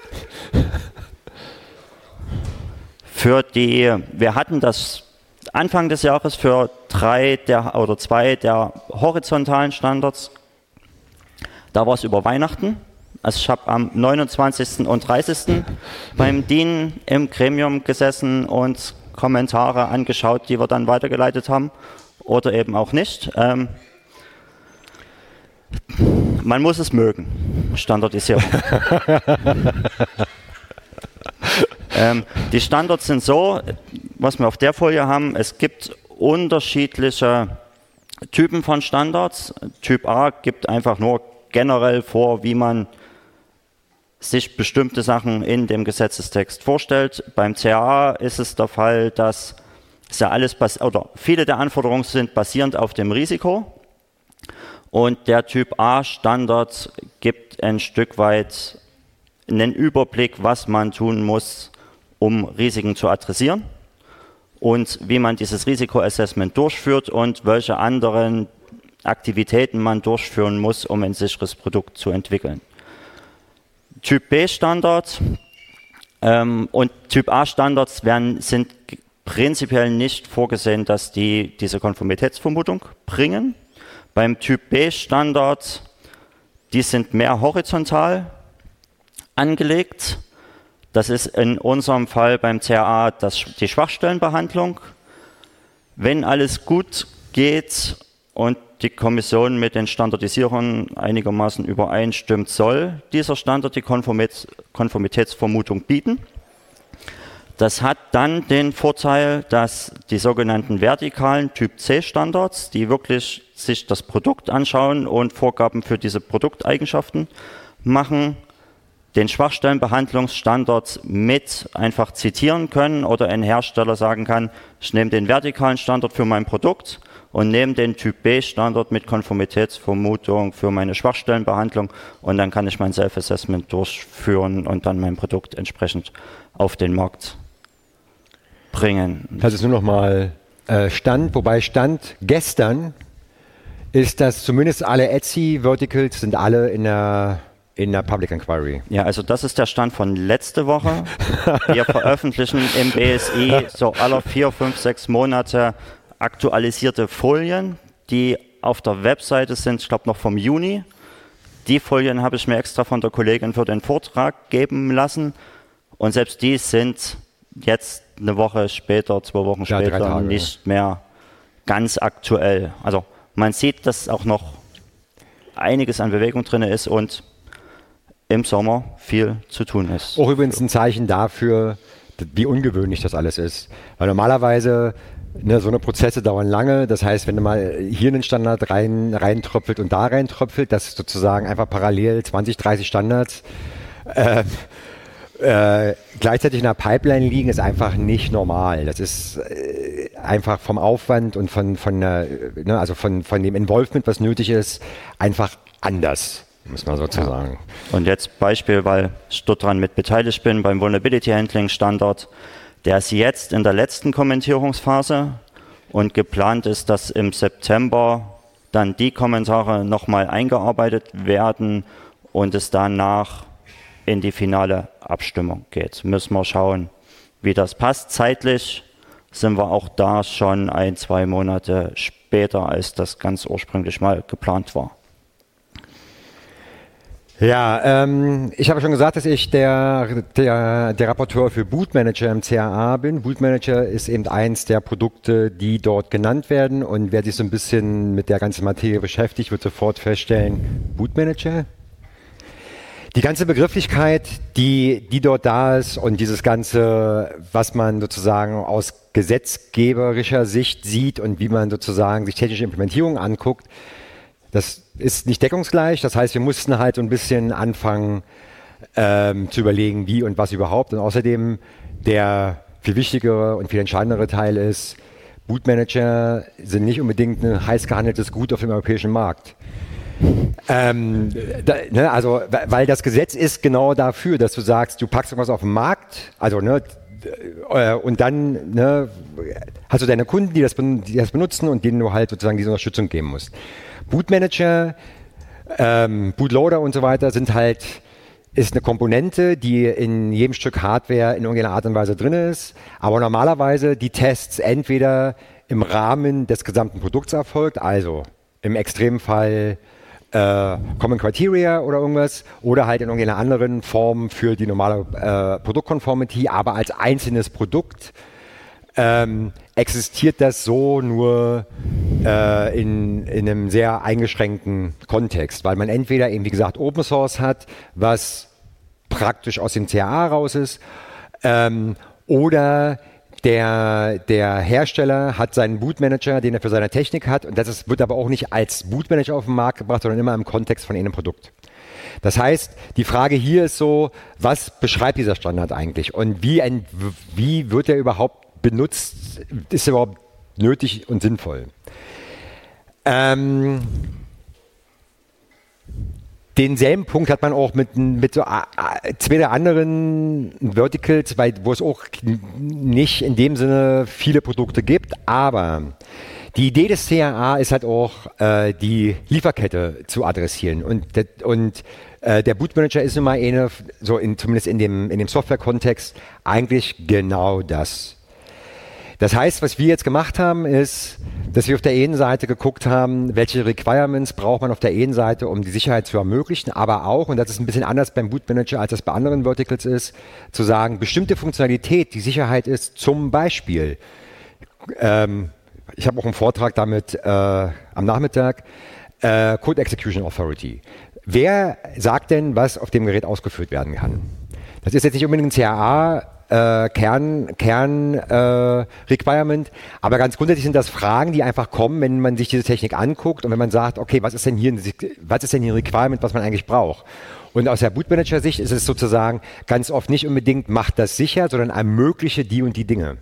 für die, wir hatten das Anfang des Jahres für drei der, oder zwei der horizontalen Standards, da war es über Weihnachten. Also ich habe am neunundzwanzigsten und dreißigsten beim D I N im Gremium gesessen und Kommentare angeschaut, die wir dann weitergeleitet haben oder eben auch nicht. Ähm, man muss es mögen, Standardisierung. ähm, die Standards sind so, was wir auf der Folie haben, es gibt unterschiedliche Typen von Standards. Typ A gibt einfach nur generell vor, wie man sich bestimmte Sachen in dem Gesetzestext vorstellt. Beim C A A ist es der Fall, dass es ja alles oder viele der Anforderungen sind basierend auf dem Risiko. Und der Typ A Standard gibt ein Stück weit einen Überblick, was man tun muss, um Risiken zu adressieren und wie man dieses Risikoassessment durchführt und welche anderen Aktivitäten man durchführen muss, um ein sicheres Produkt zu entwickeln. Typ B Standard ähm, und Typ A Standards werden, sind prinzipiell nicht vorgesehen, dass die diese Konformitätsvermutung bringen. Beim Typ B Standard, die sind mehr horizontal angelegt. Das ist in unserem Fall beim C A A das, die Schwachstellenbehandlung. Wenn alles gut geht und die Kommission mit den Standardisierern einigermaßen übereinstimmt, soll dieser Standard die Konformitätsvermutung bieten. Das hat dann den Vorteil, dass die sogenannten vertikalen Typ C Standards, die wirklich sich das Produkt anschauen und Vorgaben für diese Produkteigenschaften machen, den Schwachstellenbehandlungsstandard mit einfach zitieren können oder ein Hersteller sagen kann, ich nehme den vertikalen Standard für mein Produkt und nehme den Typ B Standard mit Konformitätsvermutung für meine Schwachstellenbehandlung und dann kann ich mein Self-Assessment durchführen und dann mein Produkt entsprechend auf den Markt bringen. Das ist nur noch mal äh, Stand, wobei Stand gestern ist, dass zumindest alle Etsy-Verticals sind alle in der in der Public Inquiry. Ja, also das ist der Stand von letzte Woche. Wir veröffentlichen im B S I so alle vier, fünf, sechs Monate aktualisierte Folien, die auf der Webseite sind, ich glaube noch vom Juni. Die Folien habe ich mir extra von der Kollegin für den Vortrag geben lassen und selbst die sind jetzt eine Woche später, zwei Wochen ja, später Tage, nicht ja. mehr ganz aktuell. Also man sieht, dass auch noch einiges an Bewegung drin ist und im Sommer viel zu tun ist. Auch übrigens ein Zeichen dafür, wie ungewöhnlich das alles ist. Weil normalerweise ne, so eine Prozesse dauern lange. Das heißt, wenn du mal hier einen Standard rein reintröpfelt und da reintröpfelt, dass sozusagen einfach parallel zwanzig, dreißig Standards äh, äh, gleichzeitig in der Pipeline liegen, ist einfach nicht normal. Das ist äh, einfach vom Aufwand und von, von, äh, ne, also von, von dem Involvement, was nötig ist, einfach anders. Muss man sozusagen. Und jetzt Beispiel, weil ich dort dran mit beteiligt bin, beim Vulnerability Handling Standard, der ist jetzt in der letzten Kommentierungsphase und geplant ist, dass im September dann die Kommentare nochmal eingearbeitet werden und es danach in die finale Abstimmung geht. Müssen wir schauen, wie das passt. Zeitlich sind wir auch da schon ein, zwei Monate später, als das ganz ursprünglich mal geplant war. Ja, ähm, ich habe schon gesagt, dass ich der, der, der Rapporteur für Boot Manager im C A A bin. Boot Manager ist eben eins der Produkte, die dort genannt werden. Und wer sich so ein bisschen mit der ganzen Materie beschäftigt, wird sofort feststellen, Boot Manager? Die ganze Begrifflichkeit, die, die dort da ist und dieses Ganze, was man sozusagen aus gesetzgeberischer Sicht sieht und wie man sozusagen sich technische Implementierungen anguckt, das ist nicht deckungsgleich. Das heißt, wir mussten halt so ein bisschen anfangen ähm, zu überlegen, wie und was überhaupt. Und außerdem der viel wichtigere und viel entscheidendere Teil ist, Bootmanager sind nicht unbedingt ein heiß gehandeltes Gut auf dem europäischen Markt. Ähm, da, ne, also, weil das Gesetz ist genau dafür, dass du sagst, du packst irgendwas auf den Markt, also ne, äh, und dann ne, hast du deine Kunden, die das, die das benutzen und denen du halt sozusagen diese Unterstützung geben musst. Bootmanager, ähm, Bootloader und so weiter sind halt, ist eine Komponente, die in jedem Stück Hardware in irgendeiner Art und Weise drin ist, aber normalerweise die Tests entweder im Rahmen des gesamten Produkts erfolgt, also im Extremfall äh, Common Criteria oder irgendwas, oder halt in irgendeiner anderen Form für die normale äh, Produktconformity, aber als einzelnes Produkt ähm, existiert das so nur äh, in, in einem sehr eingeschränkten Kontext, weil man entweder eben, wie gesagt, Open Source hat, was praktisch aus dem C A A raus ist, ähm, oder der, der Hersteller hat seinen Bootmanager, den er für seine Technik hat, und das ist, wird aber auch nicht als Bootmanager auf den Markt gebracht, sondern immer im Kontext von einem Produkt. Das heißt, die Frage hier ist so, was beschreibt dieser Standard eigentlich und wie, ein, wie wird er überhaupt benutzt, ist überhaupt nötig und sinnvoll. Ähm, denselben Punkt hat man auch mit, mit so äh, zwei der anderen Verticals, weil, wo es auch nicht in dem Sinne viele Produkte gibt, aber die Idee des C A A ist halt auch, äh, die Lieferkette zu adressieren und, und äh, der Bootmanager ist nun mal eine, so in, zumindest in dem, in dem Software-Kontext, eigentlich genau das. Das heißt, was wir jetzt gemacht haben, ist, dass wir auf der einen Seite geguckt haben, welche Requirements braucht man auf der einen Seite, um die Sicherheit zu ermöglichen, aber auch, und das ist ein bisschen anders beim Bootmanager, als das bei anderen Verticals ist, zu sagen, bestimmte Funktionalität, die Sicherheit ist, zum Beispiel, ähm, ich habe auch einen Vortrag damit äh, am Nachmittag, äh, Code Execution Authority. Wer sagt denn, was auf dem Gerät ausgeführt werden kann? Das ist jetzt nicht unbedingt ein C A A, Äh, Kern, Kern äh, Requirement, aber ganz grundsätzlich sind das Fragen, die einfach kommen, wenn man sich diese Technik anguckt und wenn man sagt, okay, was ist denn hier, was ist denn hier ein Requirement, was man eigentlich braucht? Und aus der Bootmanager-Sicht ist es sozusagen ganz oft nicht unbedingt, macht das sicher, sondern ermögliche die und die Dinge.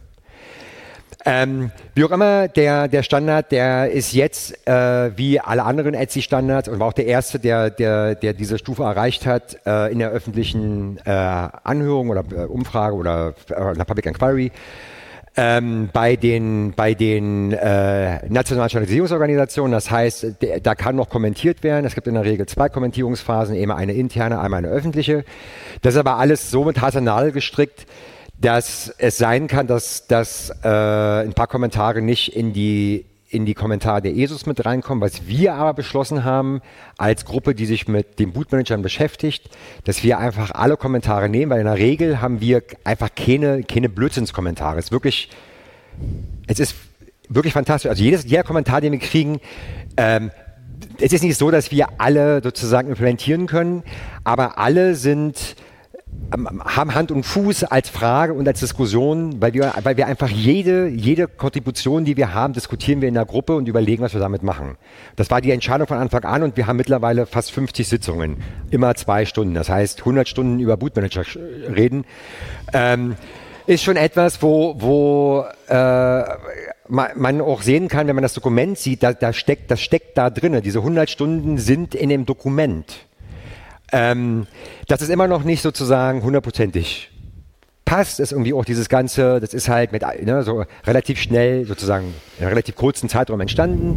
Ähm, wie auch immer, der, der Standard, der ist jetzt äh, wie alle anderen Etsy-Standards und war auch der erste, der, der, der diese Stufe erreicht hat äh, in der öffentlichen äh, Anhörung oder äh, Umfrage oder äh, einer Public Inquiry ähm, bei den, bei den äh, nationalen Standardisierungsorganisationen. Das heißt, der, da kann noch kommentiert werden. Es gibt in der Regel zwei Kommentierungsphasen, immer eine interne, einmal eine öffentliche. Das ist aber alles so mit harter Nadel gestrickt, dass es sein kann, dass, dass äh, ein paar Kommentare nicht in die, in die Kommentare der E S Us mit reinkommen. Was wir aber beschlossen haben, als Gruppe, die sich mit den Bootmanagern beschäftigt, dass wir einfach alle Kommentare nehmen, weil in der Regel haben wir einfach keine, keine Blödsinnskommentare. Es ist wirklich, es ist wirklich fantastisch. Also jedes, jeder Kommentar, den wir kriegen, ähm, es ist nicht so, dass wir alle sozusagen implementieren können, aber alle sind haben Hand und Fuß als Frage und als Diskussion, weil wir, weil wir einfach jede, jede Kontribution, die wir haben, diskutieren wir in der Gruppe und überlegen, was wir damit machen. Das war die Entscheidung von Anfang an und wir haben mittlerweile fast fünfzig Sitzungen, immer zwei Stunden, das heißt hundert Stunden über Bootmanager reden. Ähm, ist schon etwas, wo, wo äh, man auch sehen kann, wenn man das Dokument sieht, da, da steckt, das steckt da drin. Diese hundert Stunden sind in dem Dokument. Ähm, das ist immer noch nicht sozusagen hundertprozentig passt, ist irgendwie auch dieses Ganze, das ist halt mit ne, so relativ schnell sozusagen in einem relativ kurzen Zeitraum entstanden.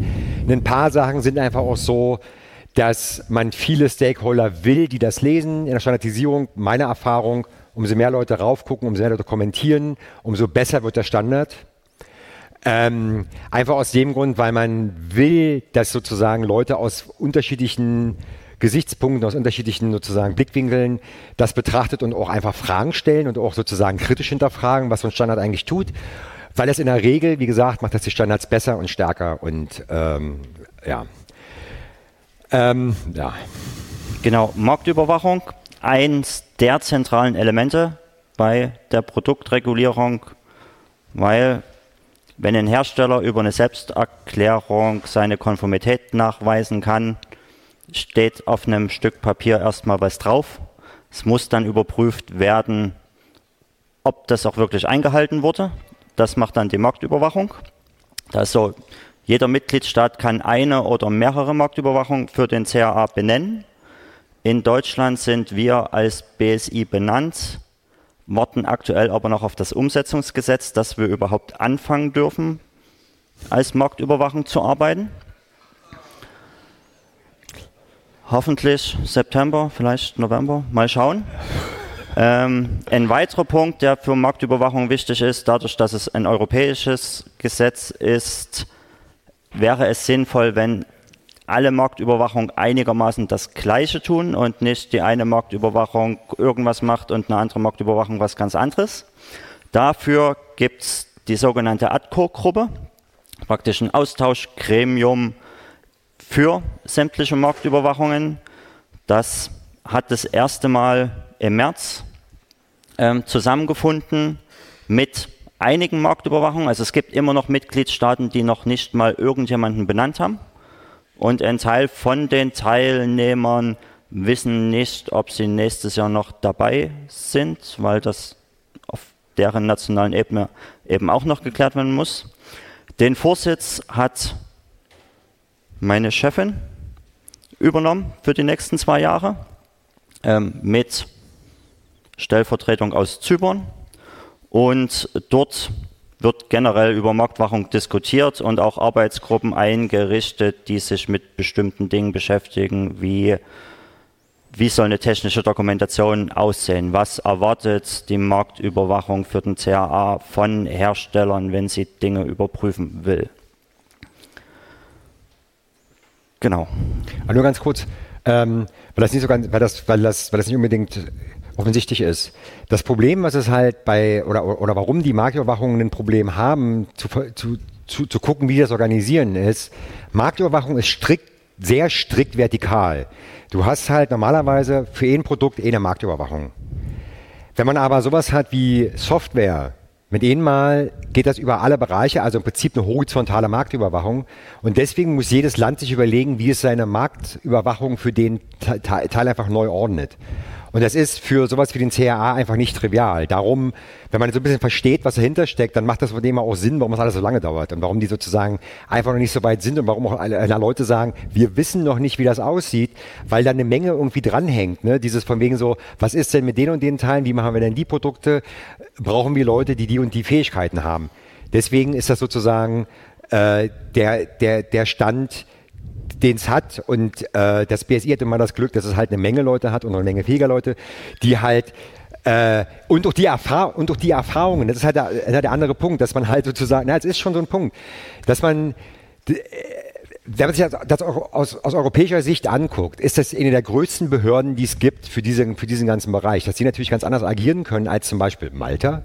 ein paar Sachen sind einfach auch so, dass man viele Stakeholder will, die das lesen. In der Standardisierung, meine Erfahrung, umso mehr Leute raufgucken, umso mehr Leute kommentieren, umso besser wird der Standard. Ähm, einfach aus dem Grund, weil man will, dass sozusagen Leute aus unterschiedlichen Gesichtspunkten, aus unterschiedlichen sozusagen Blickwinkeln das betrachtet und auch einfach Fragen stellen und auch sozusagen kritisch hinterfragen, was so ein Standard eigentlich tut. Weil das in der Regel, wie gesagt, macht das die Standards besser und stärker und ähm, ja. Ähm, ja. Genau, Marktüberwachung, eins der zentralen Elemente bei der Produktregulierung, weil wenn ein Hersteller über eine Selbsterklärung seine Konformität nachweisen kann, steht auf einem Stück Papier erstmal was drauf. Es muss dann überprüft werden, ob das auch wirklich eingehalten wurde. Das macht dann die Marktüberwachung. Also jeder Mitgliedstaat kann eine oder mehrere Marktüberwachungen für den C A A benennen. In Deutschland sind wir als B S I benannt, warten aktuell aber noch auf das Umsetzungsgesetz, dass wir überhaupt anfangen dürfen, als Marktüberwachung zu arbeiten. Hoffentlich September, vielleicht November, mal schauen. Ähm, ein weiterer Punkt, der für Marktüberwachung wichtig ist, dadurch, dass es ein europäisches Gesetz ist, wäre es sinnvoll, wenn alle Marktüberwachung einigermaßen das Gleiche tun und nicht die eine Marktüberwachung irgendwas macht und eine andere Marktüberwachung was ganz anderes. Dafür gibt es die sogenannte A D C O-Gruppe, praktisch ein Austauschgremium für sämtliche Marktüberwachungen. Das hat das erste Mal im März ähm, zusammengefunden mit einigen Marktüberwachungen. Also es gibt immer noch Mitgliedstaaten, die noch nicht mal irgendjemanden benannt haben. Und ein Teil von den Teilnehmern wissen nicht, ob sie nächstes Jahr noch dabei sind, weil das auf deren nationalen Ebene eben auch noch geklärt werden muss. Den Vorsitz hat meine Chefin übernommen für die nächsten zwei Jahre ähm, mit Stellvertretung aus Zypern. Und dort wird generell über Marktüberwachung diskutiert und auch Arbeitsgruppen eingerichtet, die sich mit bestimmten Dingen beschäftigen, wie wie soll eine technische Dokumentation aussehen, was erwartet die Marktüberwachung für den C A A von Herstellern, wenn sie Dinge überprüfen will. Genau. Aber nur ganz kurz, ähm, weil das nicht so ganz, weil das, weil das, weil das nicht unbedingt offensichtlich ist. Das Problem, was es halt bei, oder, oder warum die Marktüberwachungen ein Problem haben, zu, zu, zu, zu gucken, wie das organisieren ist, Marktüberwachung ist strikt, sehr strikt vertikal. Du hast halt normalerweise für ein Produkt eine Marktüberwachung. Wenn man aber sowas hat wie Software, mit denen mal geht das über alle Bereiche, also im Prinzip eine horizontale Marktüberwachung. Und deswegen muss jedes Land sich überlegen, wie es seine Marktüberwachung für den Teil einfach neu ordnet. Und das ist für sowas wie den C A A einfach nicht trivial. Darum, wenn man so ein bisschen versteht, was dahinter steckt, dann macht das von dem auch Sinn, warum das alles so lange dauert und warum die sozusagen einfach noch nicht so weit sind und warum auch alle, alle Leute sagen, wir wissen noch nicht, wie das aussieht, weil da eine Menge irgendwie dranhängt. Ne? Dieses von wegen so, was ist denn mit den und den Teilen, wie machen wir denn die Produkte, brauchen wir Leute, die die und die Fähigkeiten haben. Deswegen ist das sozusagen äh, der, der, der Stand, den es hat, und äh, das B S I hat immer das Glück, dass es halt eine Menge Leute hat und eine Menge fähiger Leute, die halt äh, und durch die Erfahrung und durch die Erfahrungen, das ist halt der, der andere Punkt, dass man halt sozusagen, na, es ist schon so ein Punkt, dass man, wenn man sich das, das aus, aus europäischer Sicht anguckt, ist das eine der größten Behörden, die es gibt für diesen, für diesen ganzen Bereich, dass die natürlich ganz anders agieren können als zum Beispiel Malta.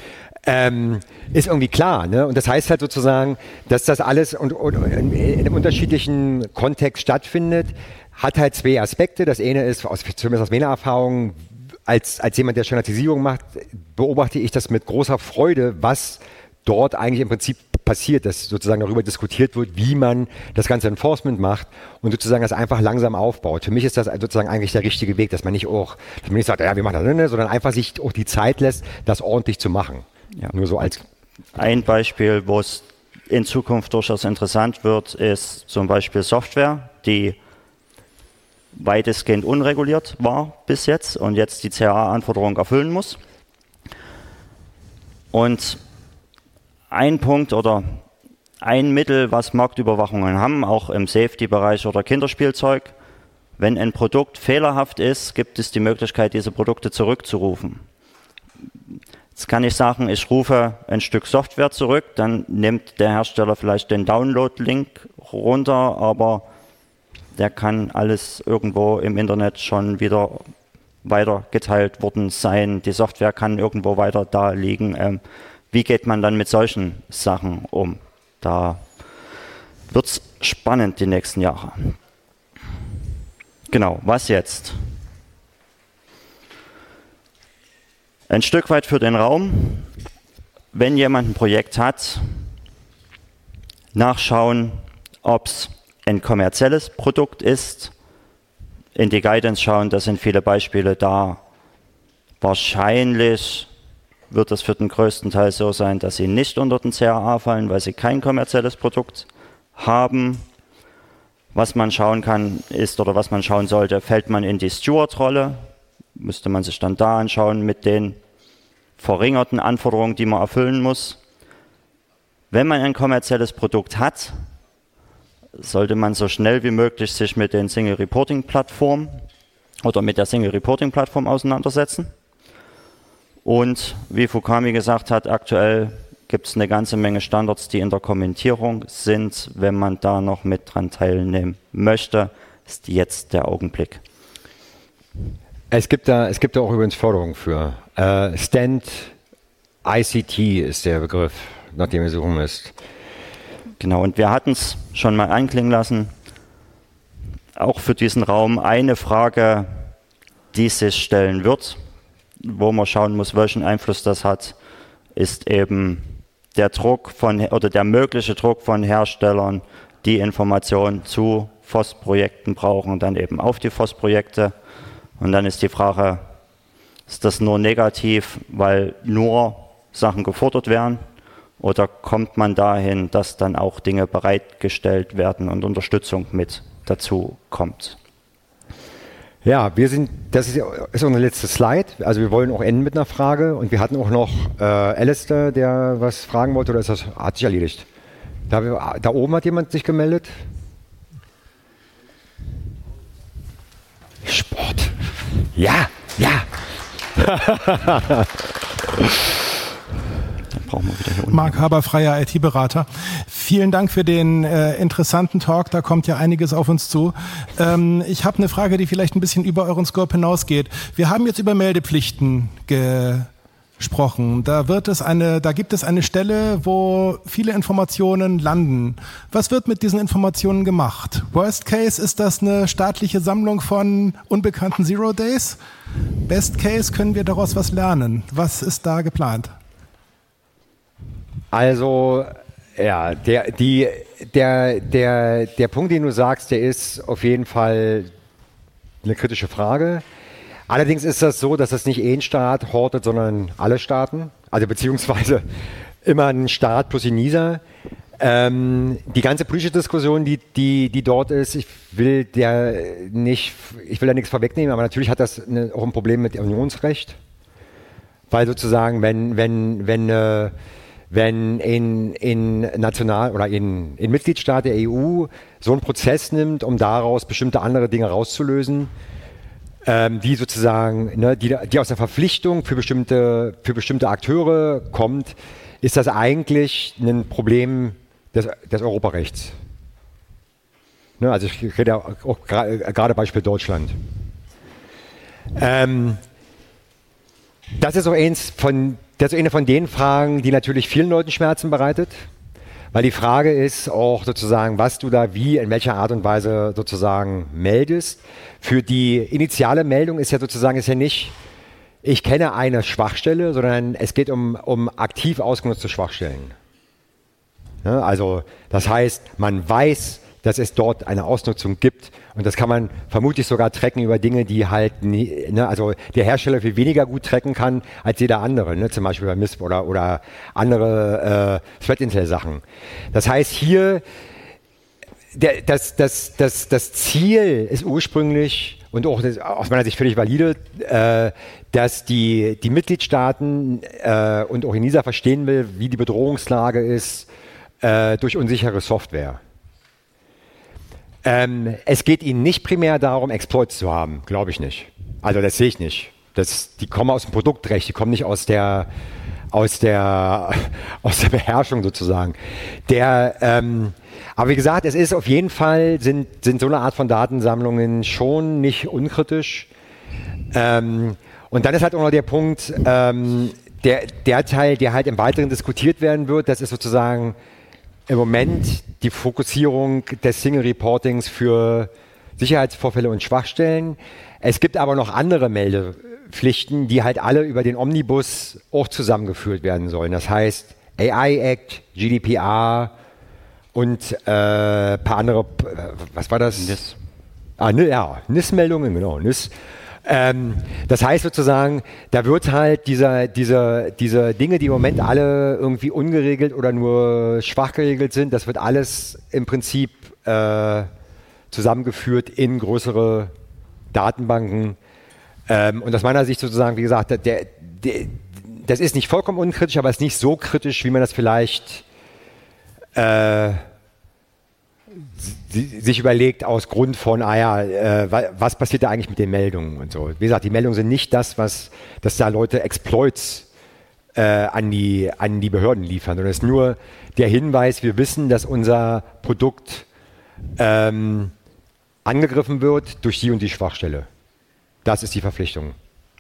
Ähm, ist irgendwie klar, ne? Und das heißt halt sozusagen, dass das alles und, und, in, in einem unterschiedlichen Kontext stattfindet, hat halt zwei Aspekte. Das eine ist, aus, zumindest aus meiner Erfahrung, als, als jemand, der Standardisierung macht, beobachte ich das mit großer Freude, was dort eigentlich im Prinzip passiert, dass sozusagen darüber diskutiert wird, wie man das ganze Enforcement macht und sozusagen das einfach langsam aufbaut. Für mich ist das sozusagen eigentlich der richtige Weg, dass man nicht auch, dass man nicht sagt, ja, wir machen das, sondern einfach sich auch die Zeit lässt, das ordentlich zu machen. Ja. Nur so als ein Beispiel, wo es in Zukunft durchaus interessant wird, ist zum Beispiel Software, die weitestgehend unreguliert war bis jetzt und jetzt die C A A-Anforderungen erfüllen muss. Und ein Punkt oder ein Mittel, was Marktüberwachungen haben, auch im Safety-Bereich oder Kinderspielzeug. Wenn ein Produkt fehlerhaft ist, gibt es die Möglichkeit, diese Produkte zurückzurufen. Jetzt kann ich sagen, ich rufe ein Stück Software zurück, dann nimmt der Hersteller vielleicht den Download-Link runter, aber der kann alles irgendwo im Internet schon wieder weitergeteilt worden sein. Die Software kann irgendwo weiter da liegen. Ähm, wie geht man dann mit solchen Sachen um? Da wird es spannend die nächsten Jahre. Genau, was jetzt? Ein Stück weit für den Raum. Wenn jemand ein Projekt hat, nachschauen, ob es ein kommerzielles Produkt ist, in die Guidance schauen, da sind viele Beispiele da. Wahrscheinlich wird es für den größten Teil so sein, dass sie nicht unter den C A A fallen, weil sie kein kommerzielles Produkt haben. Was man schauen kann, ist, oder was man schauen sollte, fällt man in die Steward-Rolle, müsste man sich dann da anschauen mit den verringerten Anforderungen, die man erfüllen muss. Wenn man ein kommerzielles Produkt hat, sollte man so schnell wie möglich sich mit den Single Reporting Plattformen oder mit der Single Reporting Plattform auseinandersetzen. Und wie Fukami gesagt hat, aktuell gibt es eine ganze Menge Standards, die in der Kommentierung sind. Wenn man da noch mit dran teilnehmen möchte, ist jetzt der Augenblick. Es gibt da, es gibt da auch übrigens Forderungen für. Äh, Stand I C T ist der Begriff, nach dem ihr suchen müsst. Genau, und wir hatten es schon mal anklingen lassen. Auch für diesen Raum eine Frage, die sich stellen wird, wo man schauen muss, welchen Einfluss das hat, ist eben der Druck von oder der mögliche Druck von Herstellern, die Informationen zu F O S-Projekten brauchen, dann eben auf die F O S-Projekte. Und dann ist die Frage, ist das nur negativ, weil nur Sachen gefordert werden? Oder kommt man dahin, dass dann auch Dinge bereitgestellt werden und Unterstützung mit dazu kommt? Ja, wir sind, das ist, ist unsere letzte Slide. Also wir wollen auch enden mit einer Frage. Und wir hatten auch noch äh, Alistair, der was fragen wollte, oder ist das, hat sich erledigt? Da, da oben hat jemand sich gemeldet. Sport. Ja, ja. Marc Haber, freier I T-Berater. Vielen Dank für den äh, interessanten Talk. Da kommt ja einiges auf uns zu. Ähm, ich habe eine Frage, die vielleicht ein bisschen über euren Scope hinausgeht. Wir haben jetzt über Meldepflichten gesprochen. Da wird es eine, da gibt es eine Stelle, wo viele Informationen landen. Was wird mit diesen Informationen gemacht? Worst Case, ist das eine staatliche Sammlung von unbekannten Zero Days? Best Case, können wir daraus was lernen? Was ist da geplant? Also, ja, der, die, der, der, der Punkt, den du sagst, der ist auf jeden Fall eine kritische Frage. Allerdings ist das so, dass das nicht ein Staat hortet, sondern alle Staaten. Also beziehungsweise immer ein Staat plus ENISA. Ähm, die ganze politische Diskussion, die, die, die dort ist, ich will der nicht, ich will da nichts vorwegnehmen, aber natürlich hat das eine, auch ein Problem mit Unionsrecht. Weil sozusagen, wenn, wenn, wenn, äh, wenn in, in national oder in, in Mitgliedstaat der E U so einen Prozess nimmt, um daraus bestimmte andere Dinge rauszulösen, ähm, die sozusagen, ne, die, die aus der Verpflichtung für bestimmte, für bestimmte Akteure kommt, ist das eigentlich ein Problem des, des Europarechts. Ne, also ich rede ja auch gerade Beispiel Deutschland. Ähm, das ist so eins von Das ist eine von den Fragen, die natürlich vielen Leuten Schmerzen bereitet, weil die Frage ist auch sozusagen, was du da wie, in welcher Art und Weise sozusagen meldest. Für die initiale Meldung ist ja sozusagen ist ja nicht, ich kenne eine Schwachstelle, sondern es geht um, um aktiv ausgenutzte Schwachstellen. Ja, also das heißt, man weiß, dass es dort eine Ausnutzung gibt. Und das kann man vermutlich sogar tracken über Dinge, die halt, nie, ne, also der Hersteller viel weniger gut tracken kann als jeder andere, ne, zum Beispiel bei M I S P oder, oder andere äh, Threat Intel Sachen. Das heißt hier, der, das, das, das, das Ziel ist ursprünglich und auch das, aus meiner Sicht völlig valide, äh, dass die, die Mitgliedstaaten äh, und auch ENISA verstehen will, wie die Bedrohungslage ist, äh, durch unsichere Software. Ähm, es geht ihnen nicht primär darum, Exploits zu haben, glaube ich nicht. Also das sehe ich nicht. Das, die kommen aus dem Produktrecht, die kommen nicht aus der, aus der, aus der Beherrschung sozusagen. Der, ähm, aber wie gesagt, es ist auf jeden Fall, sind, sind so eine Art von Datensammlungen schon nicht unkritisch. Ähm, und dann ist halt auch noch der Punkt, ähm, der, der Teil, der halt im Weiteren diskutiert werden wird, das ist sozusagen im Moment die Fokussierung des Single Reportings für Sicherheitsvorfälle und Schwachstellen. Es gibt aber noch andere Meldepflichten, die halt alle über den Omnibus auch zusammengeführt werden sollen. Das heißt A I Act, G D P R und äh, ein paar andere, was war das? N I S. Ah, ne, ja, N I S-Meldungen, genau, N I S. Ähm, das heißt sozusagen, da wird halt dieser, dieser, diese Dinge, die im Moment alle irgendwie ungeregelt oder nur schwach geregelt sind, das wird alles im Prinzip äh, zusammengeführt in größere Datenbanken. Ähm, und aus meiner Sicht sozusagen, wie gesagt, der, der, das ist nicht vollkommen unkritisch, aber es ist nicht so kritisch, wie man das vielleicht äh, sich überlegt aus Grund von, ah ja, äh, was passiert da eigentlich mit den Meldungen und so. Wie gesagt, die Meldungen sind nicht das, was, dass da Leute Exploits äh, an, die, an die Behörden liefern, sondern es ist nur der Hinweis, wir wissen, dass unser Produkt ähm, angegriffen wird durch die und die Schwachstelle. Das ist die Verpflichtung.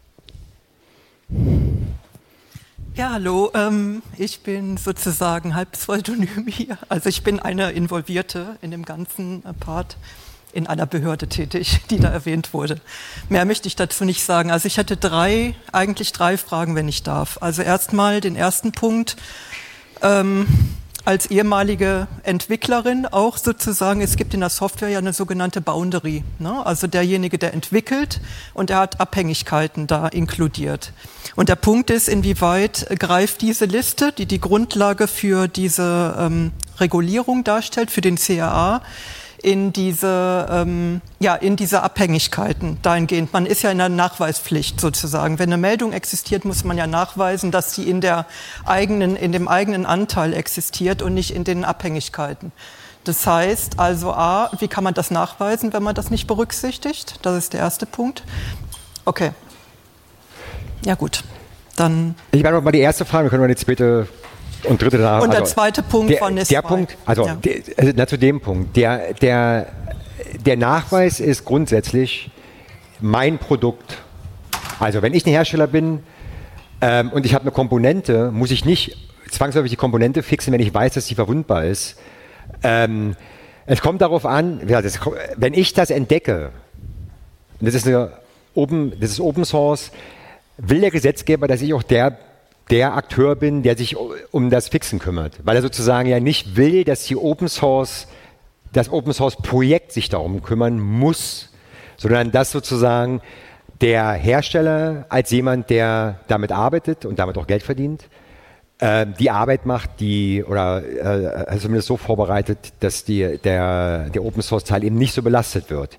Ja, hallo, ähm, ich bin sozusagen halb Pseudonym hier. Also ich bin eine Involvierte in dem ganzen Part, in einer Behörde tätig, die da erwähnt wurde. Mehr möchte ich dazu nicht sagen. Also ich hätte drei, eigentlich drei Fragen, wenn ich darf. Also erstmal den ersten Punkt, ähm, als ehemalige Entwicklerin auch sozusagen, es gibt in der Software ja eine sogenannte Boundary, ne? Also derjenige, der entwickelt und der hat Abhängigkeiten da inkludiert. Und der Punkt ist, inwieweit greift diese Liste, die die Grundlage für diese ähm, Regulierung darstellt, für den C R A, in diese, ähm, ja, in diese Abhängigkeiten dahingehend. Man ist ja in der Nachweispflicht sozusagen. Wenn eine Meldung existiert, muss man ja nachweisen, dass sie in der eigenen, in dem eigenen Anteil existiert und nicht in den Abhängigkeiten. Das heißt also A, wie kann man das nachweisen, wenn man das nicht berücksichtigt? Das ist der erste Punkt. Okay. Ja gut, dann... Ich meine mal die erste Frage, wir können mal die zweite... Und dritte danach. Und der also zweite Punkt der, von N I S Der zwei. Punkt, also, ja. der, also na, zu dem Punkt. Der, der, der Nachweis ist grundsätzlich mein Produkt. Also wenn ich ein Hersteller bin ähm, und ich habe eine Komponente, muss ich nicht zwangsläufig die Komponente fixen, wenn ich weiß, dass sie verwundbar ist. Ähm, es kommt darauf an, wenn ich das entdecke, und das ist, eine Open, das ist Open Source, will der Gesetzgeber, dass ich auch der der Akteur bin, der sich um das Fixen kümmert. Weil er sozusagen ja nicht will, dass die Open Source, das Open Source Projekt sich darum kümmern muss, sondern dass sozusagen der Hersteller als jemand, der damit arbeitet und damit auch Geld verdient, äh, die Arbeit macht, die, oder äh, zumindest so vorbereitet, dass die, der, der Open Source Teil eben nicht so belastet wird.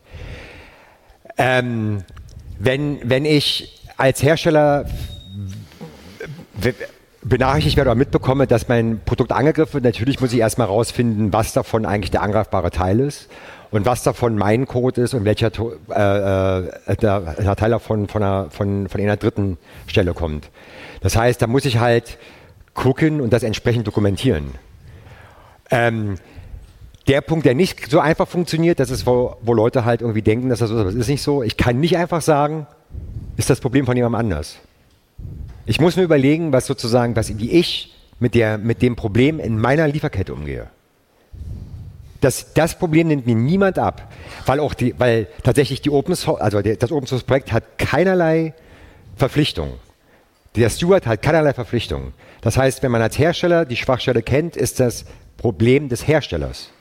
Ähm, wenn, wenn ich als Hersteller benachrichtigt werde oder mitbekomme, dass mein Produkt angegriffen wird, natürlich muss ich erstmal rausfinden, was davon eigentlich der angreifbare Teil ist und was davon mein Code ist und welcher äh, äh, der, der Teil davon von einer, von, von einer dritten Stelle kommt. Das heißt, da muss ich halt gucken und das entsprechend dokumentieren. Ähm, der Punkt, der nicht so einfach funktioniert, das ist, wo, wo Leute halt irgendwie denken, dass das so ist, aber es ist nicht so. Ich kann nicht einfach sagen, ist das Problem von jemandem anders. Ich muss mir überlegen, was sozusagen, was, wie ich mit, der, mit dem Problem in meiner Lieferkette umgehe. Das, das Problem nimmt mir niemand ab, weil auch die, weil tatsächlich die Open Source, also der, das Open Source Projekt hat keinerlei Verpflichtung. Der Steward hat keinerlei Verpflichtung. Das heißt, wenn man als Hersteller die Schwachstelle kennt, ist das Problem des Herstellers.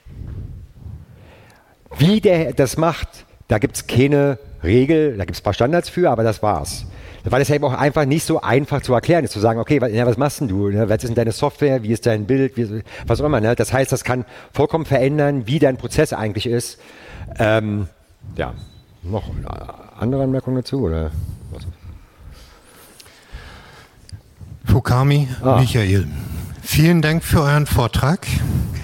Wie der das macht, da gibt es keine Regel, da gibt es ein paar Standards für, aber das war's. Weil es ja eben auch einfach nicht so einfach zu erklären ist, zu sagen, okay, was, ja, was machst denn du? Ne? Was ist denn deine Software? Wie ist dein Bild? Wie, was auch immer. Ne? Das heißt, das kann vollkommen verändern, wie dein Prozess eigentlich ist. Ähm, ja, noch andere Anmerkungen dazu? Oder was? Fukami, ah. Michael. Vielen Dank für euren Vortrag.